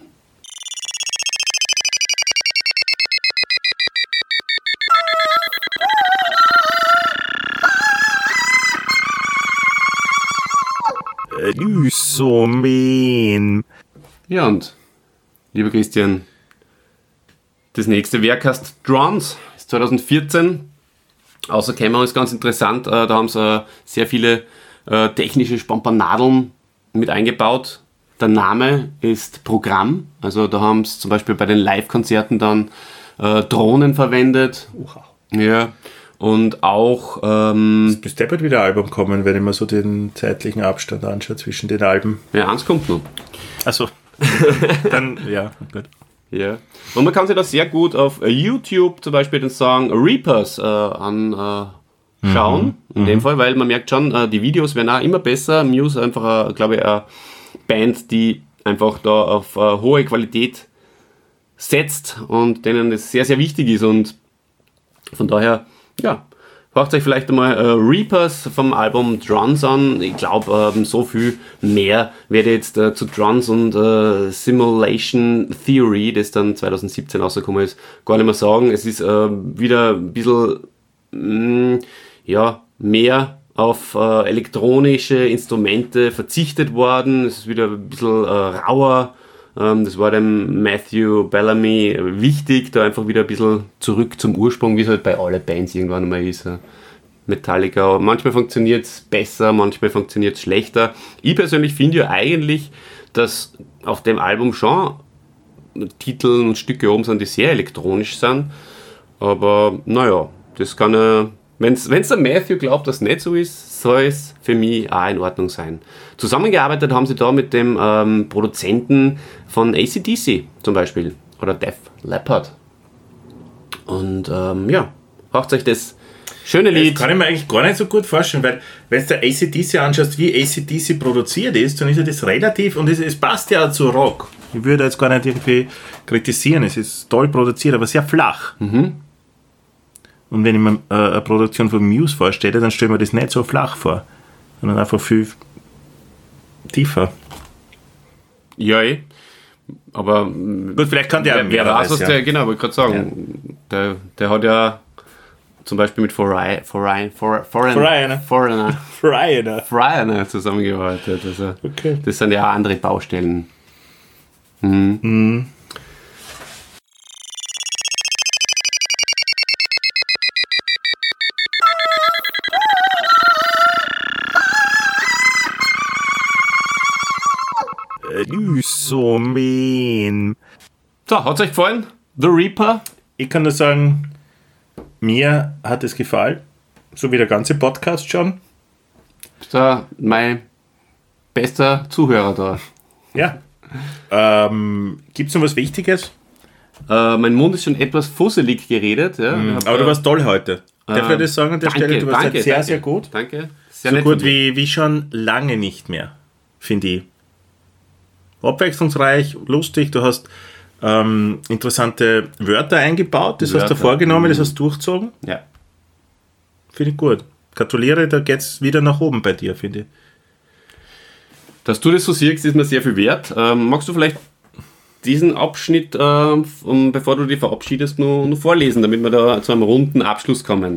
So mean. Ja, und lieber Christian, das nächste Werk heißt Drums, ist 2014. Außerkämmerung ist ganz interessant, da haben sie sehr viele technische Spompanadeln mit eingebaut. Der Name ist Programm, also da haben sie zum Beispiel bei den Live-Konzerten dann Drohnen verwendet. Ja, und auch Bis deppert wieder ein Album kommen, wenn ich mir so den zeitlichen Abstand anschaue zwischen den Alben. ja, eins kommt noch. Also dann, ja, gut. Ja. Und man kann sich da sehr gut auf YouTube zum Beispiel den Song Reapers anschauen, in dem Fall, weil man merkt schon, die Videos werden auch immer besser. Muse einfach, glaube ich, eine Band, die einfach da auf hohe Qualität setzt und denen das sehr, sehr wichtig ist und von daher, ja, hört euch vielleicht einmal Reapers vom Album Drums an. Ich glaube, so viel mehr werde ich jetzt zu Drums und Simulation Theory, das dann 2017 rausgekommen ist, gar nicht mehr sagen. Es ist wieder ein bisschen mehr auf elektronische Instrumente verzichtet worden. Es ist wieder ein bisschen rauer. Das war dem Matthew Bellamy wichtig, da einfach wieder ein bisschen zurück zum Ursprung, wie es halt bei allen Bands irgendwann mal ist. Metallica, manchmal funktioniert es besser, manchmal funktioniert es schlechter. Ich persönlich finde ja eigentlich, dass auf dem Album schon Titel und Stücke oben sind, die sehr elektronisch sind, aber naja, das kann ja, wenn es der Matthew glaubt, dass es nicht so ist, soll es für mich auch in Ordnung sein. Zusammengearbeitet haben sie da mit dem Produzenten von AC/DC zum Beispiel oder Def Leppard. Und hört euch das Schöne Lied. Das kann ich mir eigentlich gar nicht so gut vorstellen, weil wenn du AC/DC anschaust, wie AC/DC produziert ist, dann ist ja das relativ, und es passt ja auch zu Rock. Ich würde jetzt gar nicht irgendwie kritisieren, es ist toll produziert, aber sehr flach. Und wenn ich mir eine Produktion von Muse vorstelle, dann stelle ich mir das nicht so flach vor, sondern einfach viel tiefer. Ja, aber Gut, vielleicht kann der wer weiß, was der, genau, wollte ich gerade sagen, der hat ja zum Beispiel mit Foreigner zusammengearbeitet. Also Okay. das sind ja auch andere Baustellen. So mean. So, hat es euch gefallen? The Reaper? Ich kann nur sagen, mir hat es gefallen, so wie der ganze Podcast schon. Ist da mein bester Zuhörer da. Ja. Gibt es noch was Wichtiges? Mein Mund ist schon etwas fusselig geredet. Ja. Aber du warst toll heute. Darf ich das sagen an der Stelle? Du warst halt sehr, sehr gut. Danke. Sehr So nett gut von dir. wie schon lange nicht mehr, finde ich. Abwechslungsreich, lustig, du hast interessante Wörter eingebaut, das hast du vorgenommen, das hast du durchgezogen. Ja. Finde ich gut. Gratuliere, da geht es wieder nach oben bei dir, finde ich. Dass du das so siehst, ist mir sehr viel wert. Magst du vielleicht diesen Abschnitt, bevor du dich verabschiedest, nur vorlesen, damit wir da zu einem runden Abschluss kommen?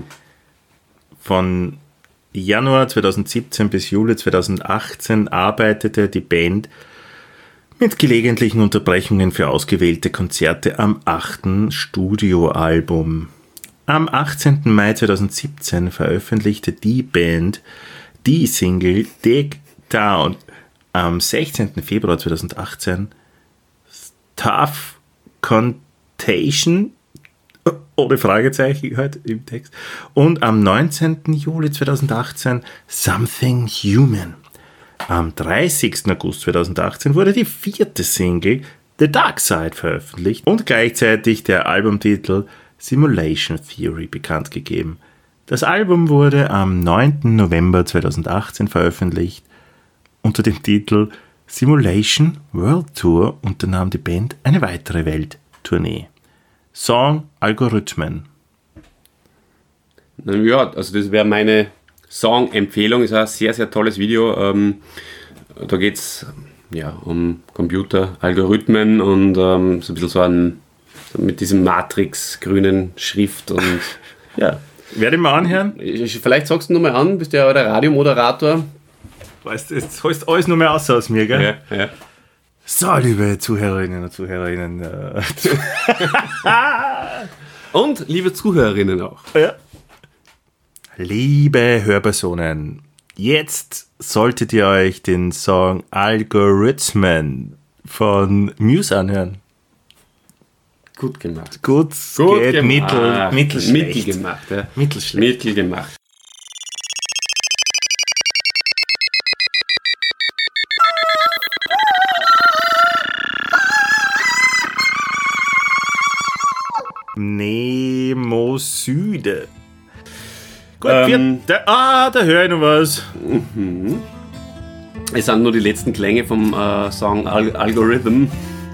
Von Januar 2017 bis Juli 2018 arbeitete die Band mit gelegentlichen Unterbrechungen für ausgewählte Konzerte am 8. Studioalbum. Am 18. Mai 2017 veröffentlichte die Band die Single Dig Down. Am 16. Februar 2018 Tough Contagion, ohne Fragezeichen halt im Text. Und am 19. Juli 2018 Something Human. Am 30. August 2018 wurde die 4. Single The Dark Side veröffentlicht und gleichzeitig der Albumtitel Simulation Theory bekannt gegeben. Das Album wurde am 9. November 2018 veröffentlicht. Unter dem Titel Simulation World Tour unternahm die Band eine weitere Welttournee. Song Algorithmen. Ja, also das wäre meine Song-Empfehlung. Ist ein sehr, sehr tolles Video. Da geht es um Computer, Algorithmen und so ein bisschen so mit diesem Matrix-grünen Schrift und ja. Werde ich mal anhören? Vielleicht sagst du nochmal an, bist ja der Radiomoderator. Weißt du, jetzt holst alles nur mehr aus mir, gell? Ja. So, liebe Zuhörerinnen und Zuhörer. Und liebe Zuhörerinnen auch. Ja. Liebe Hörpersonen, jetzt solltet ihr euch den Song Algorithmen von Muse anhören. Gut gemacht. Gut geht gemacht. mittelschlecht. Mittel gemacht, ja. Mittelschlecht. Mittel gemacht. Nemosyde. Gut, da höre ich noch was. Es sind nur die letzten Klänge vom Song Algorithm.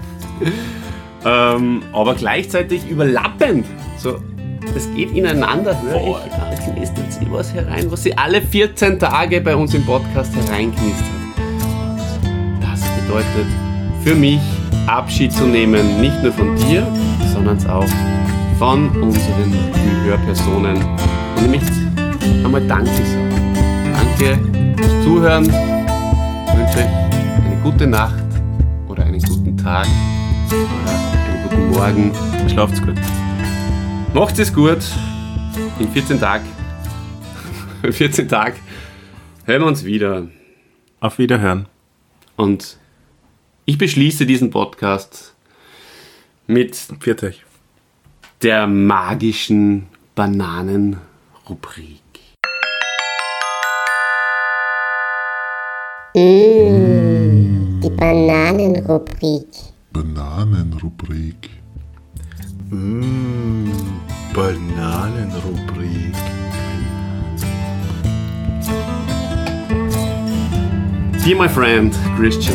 Aber gleichzeitig überlappend. So, das geht ineinander, höre ich. Da knistert sie was herein, was sie alle 14 Tage bei uns im Podcast hereinknistert. Das bedeutet für mich, Abschied zu nehmen, nicht nur von dir, sondern auch von unseren Hörpersonen. Und nämlich einmal Danke sagen. Danke fürs Zuhören. Ich wünsche euch eine gute Nacht oder einen guten Tag oder einen guten Morgen. Schlaft's gut. Macht's es gut. In 14 Tagen hören wir uns wieder. Auf Wiederhören. Und ich beschließe diesen Podcast mit Pfiat euch. der magischen Bananenrubrik. Die Bananenrubrik. Bananenrubrik. Bananenrubrik. Dear my friend Christian,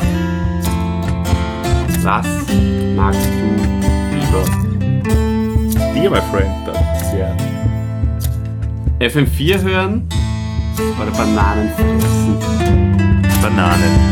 was magst du lieber? Dear my friend, ja. FM4 hören oder Bananen fressen? Bananen.